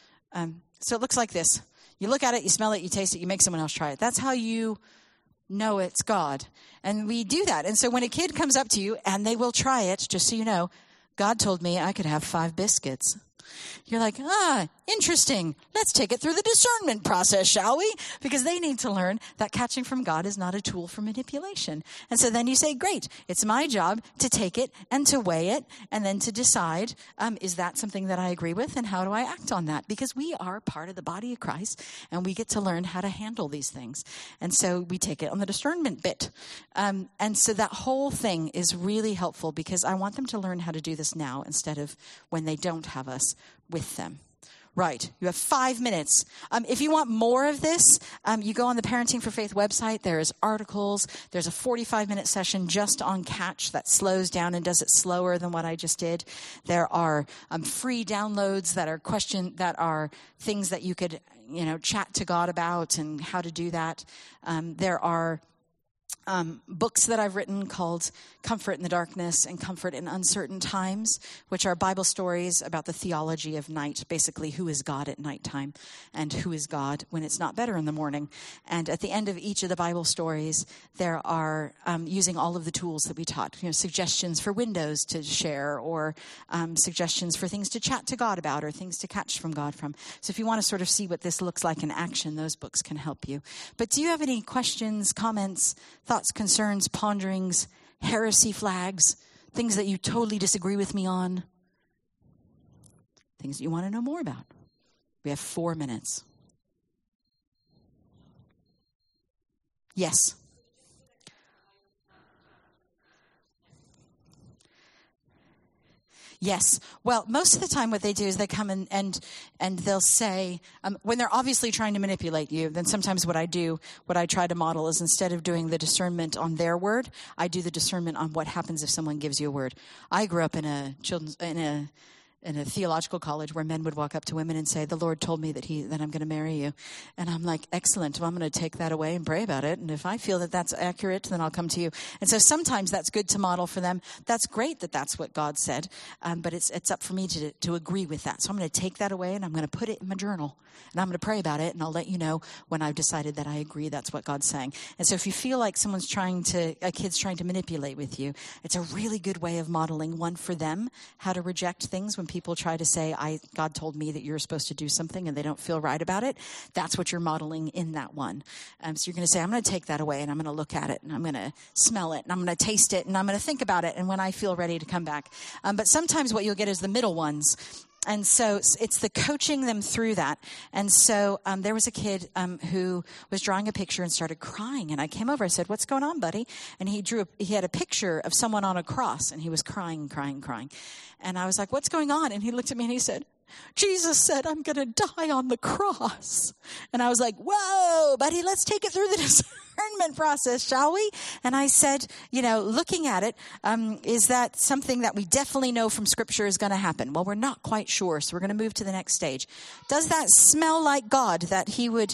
So it looks like this. You look at it, you smell it, you taste it, you make someone else try it. That's how you know it's God. And we do that. And so when a kid comes up to you and they will try it, just so you know, God told me I could have 5 biscuits. You're like, interesting. Let's take it through the discernment process, shall we? Because they need to learn that catching from God is not a tool for manipulation. And so then you say, great, it's my job to take it and to weigh it and then to decide, is that something that I agree with, and how do I act on that? Because we are part of the body of Christ and we get to learn how to handle these things. And so we take it on the discernment bit. And so that whole thing is really helpful, because I want them to learn how to do this now instead of when they don't have us with them. Right. You have 5 minutes. If you want more of this, you go on the Parenting for Faith website. There's articles. There's a 45-minute session just on Catch that slows down and does it slower than what I just did. There are free downloads that are things that you could, chat to God about and how to do that. There are books that I've written called Comfort in the Darkness and Comfort in Uncertain Times, which are Bible stories about the theology of night, basically who is God at nighttime and who is God when it's not better in the morning. And at the end of each of the Bible stories, there are, using all of the tools that we taught, suggestions for windows to share, or suggestions for things to chat to God about, or things to catch from God from. So if you want to sort of see what this looks like in action, those books can help you. But do you have any questions, comments, thoughts, concerns, ponderings, heresy flags, things that you totally disagree with me on, things that you want to know more about? We have 4 minutes. Yes. Yes. Well, most of the time what they do is they come in and they'll say, when they're obviously trying to manipulate you, then sometimes what I try to model is, instead of doing the discernment on their word, I do the discernment on what happens if someone gives you a word. I grew up in a theological college where men would walk up to women and say, the Lord told me that I'm going to marry you. And I'm like, excellent. Well, I'm going to take that away and pray about it. And if I feel that that's accurate, then I'll come to you. And so sometimes that's good to model for them. That's great that that's what God said. But it's up for me to agree with that. So I'm going to take that away and I'm going to put it in my journal and I'm going to pray about it. And I'll let you know when I've decided that I agree that's what God's saying. And so if you feel like a kid's trying to manipulate with you, it's a really good way of modeling, one, for them, how to reject things when people try to say, God told me that you're supposed to do something, and they don't feel right about it. That's what you're modeling in that one. So you're going to say, I'm going to take that away and I'm going to look at it and I'm going to smell it and I'm going to taste it and I'm going to think about it. And when I feel ready to come back. But sometimes what you'll get is the middle ones. And so it's the coaching them through that. And so there was a kid who was drawing a picture and started crying. And I came over. I said, what's going on, buddy? And he had a picture of someone on a cross, and he was crying. And I was like, what's going on? And he looked at me and he said, Jesus said, I'm going to die on the cross. And I was like, whoa, buddy, let's take it through the discernment process, shall we? And I said, looking at it, is that something that we definitely know from Scripture is going to happen? Well, we're not quite sure, so we're going to move to the next stage. Does that smell like God, that he would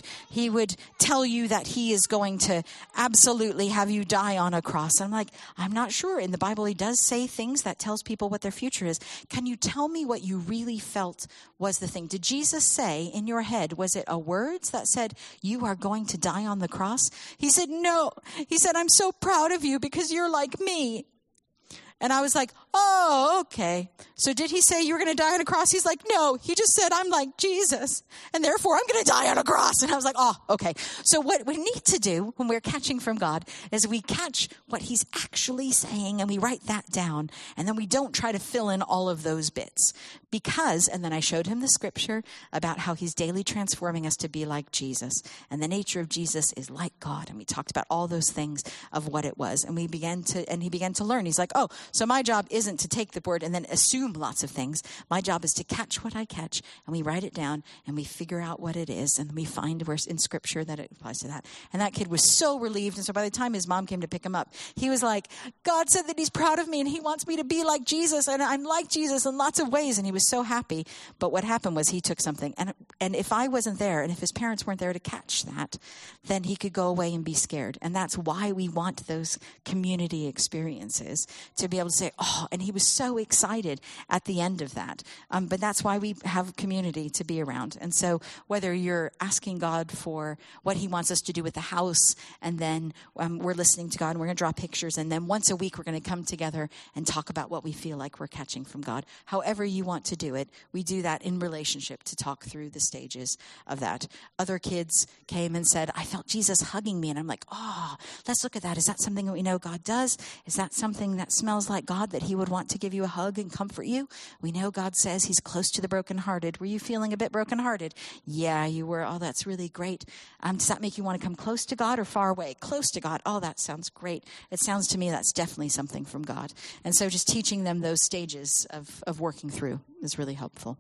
tell you that he is going to absolutely have you die on a cross? I'm like, I'm not sure. In the Bible, he does say things that tells people what their future is. Can you tell me what you really felt was the thing? Did Jesus say in your head, was it a words that said, you are going to die on the cross? He said, no. He said, I'm so proud of you because you're like me. And I was like, oh, okay. So did he say you were going to die on a cross? He's like, no, he just said, I'm like Jesus, and therefore I'm going to die on a cross. And I was like, oh, okay. So what we need to do when we're catching from God is we catch what he's actually saying and we write that down. And then we don't try to fill in all of those bits and then I showed him the scripture about how he's daily transforming us to be like Jesus. And the nature of Jesus is like God. And we talked about all those things of what it was. And he began to learn. He's like, oh, so my job isn't to take the word and then assume lots of things. My job is to catch what I catch, and we write it down, and we figure out what it is, and we find where in Scripture that it applies to that. And that kid was so relieved. And so by the time his mom came to pick him up, he was like, God said that he's proud of me, and he wants me to be like Jesus, and I'm like Jesus in lots of ways. And he was so happy. But what happened was he took something. And if I wasn't there, and if his parents weren't there to catch that, then he could go away and be scared. And that's why we want those community experiences, to be able to say, oh, and he was so excited at the end of that. But that's why we have community to be around. And so whether you're asking God for what he wants us to do with the house, and then we're listening to God and we're going to draw pictures, and then once a week we're going to come together and talk about what we feel like we're catching from God. However you want to do it, we do that in relationship to talk through the stages of that. Other kids came and said, I felt Jesus hugging me. And I'm like, oh, let's look at that. Is that something that we know God does? Is that something that smells like God, that he would want to give you a hug and comfort you? We know God says he's close to the brokenhearted. Were you feeling a bit brokenhearted? Yeah, you were. Oh, that's really great. Does that make you want to come close to God or far away? Close to God. Oh, that sounds great. It sounds to me that's definitely something from God. And so just teaching them those stages of working through is really helpful.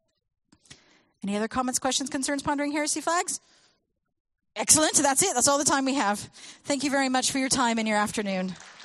Any other comments, questions, concerns, pondering heresy flags? Excellent. That's it. That's all the time we have. Thank you very much for your time and your afternoon.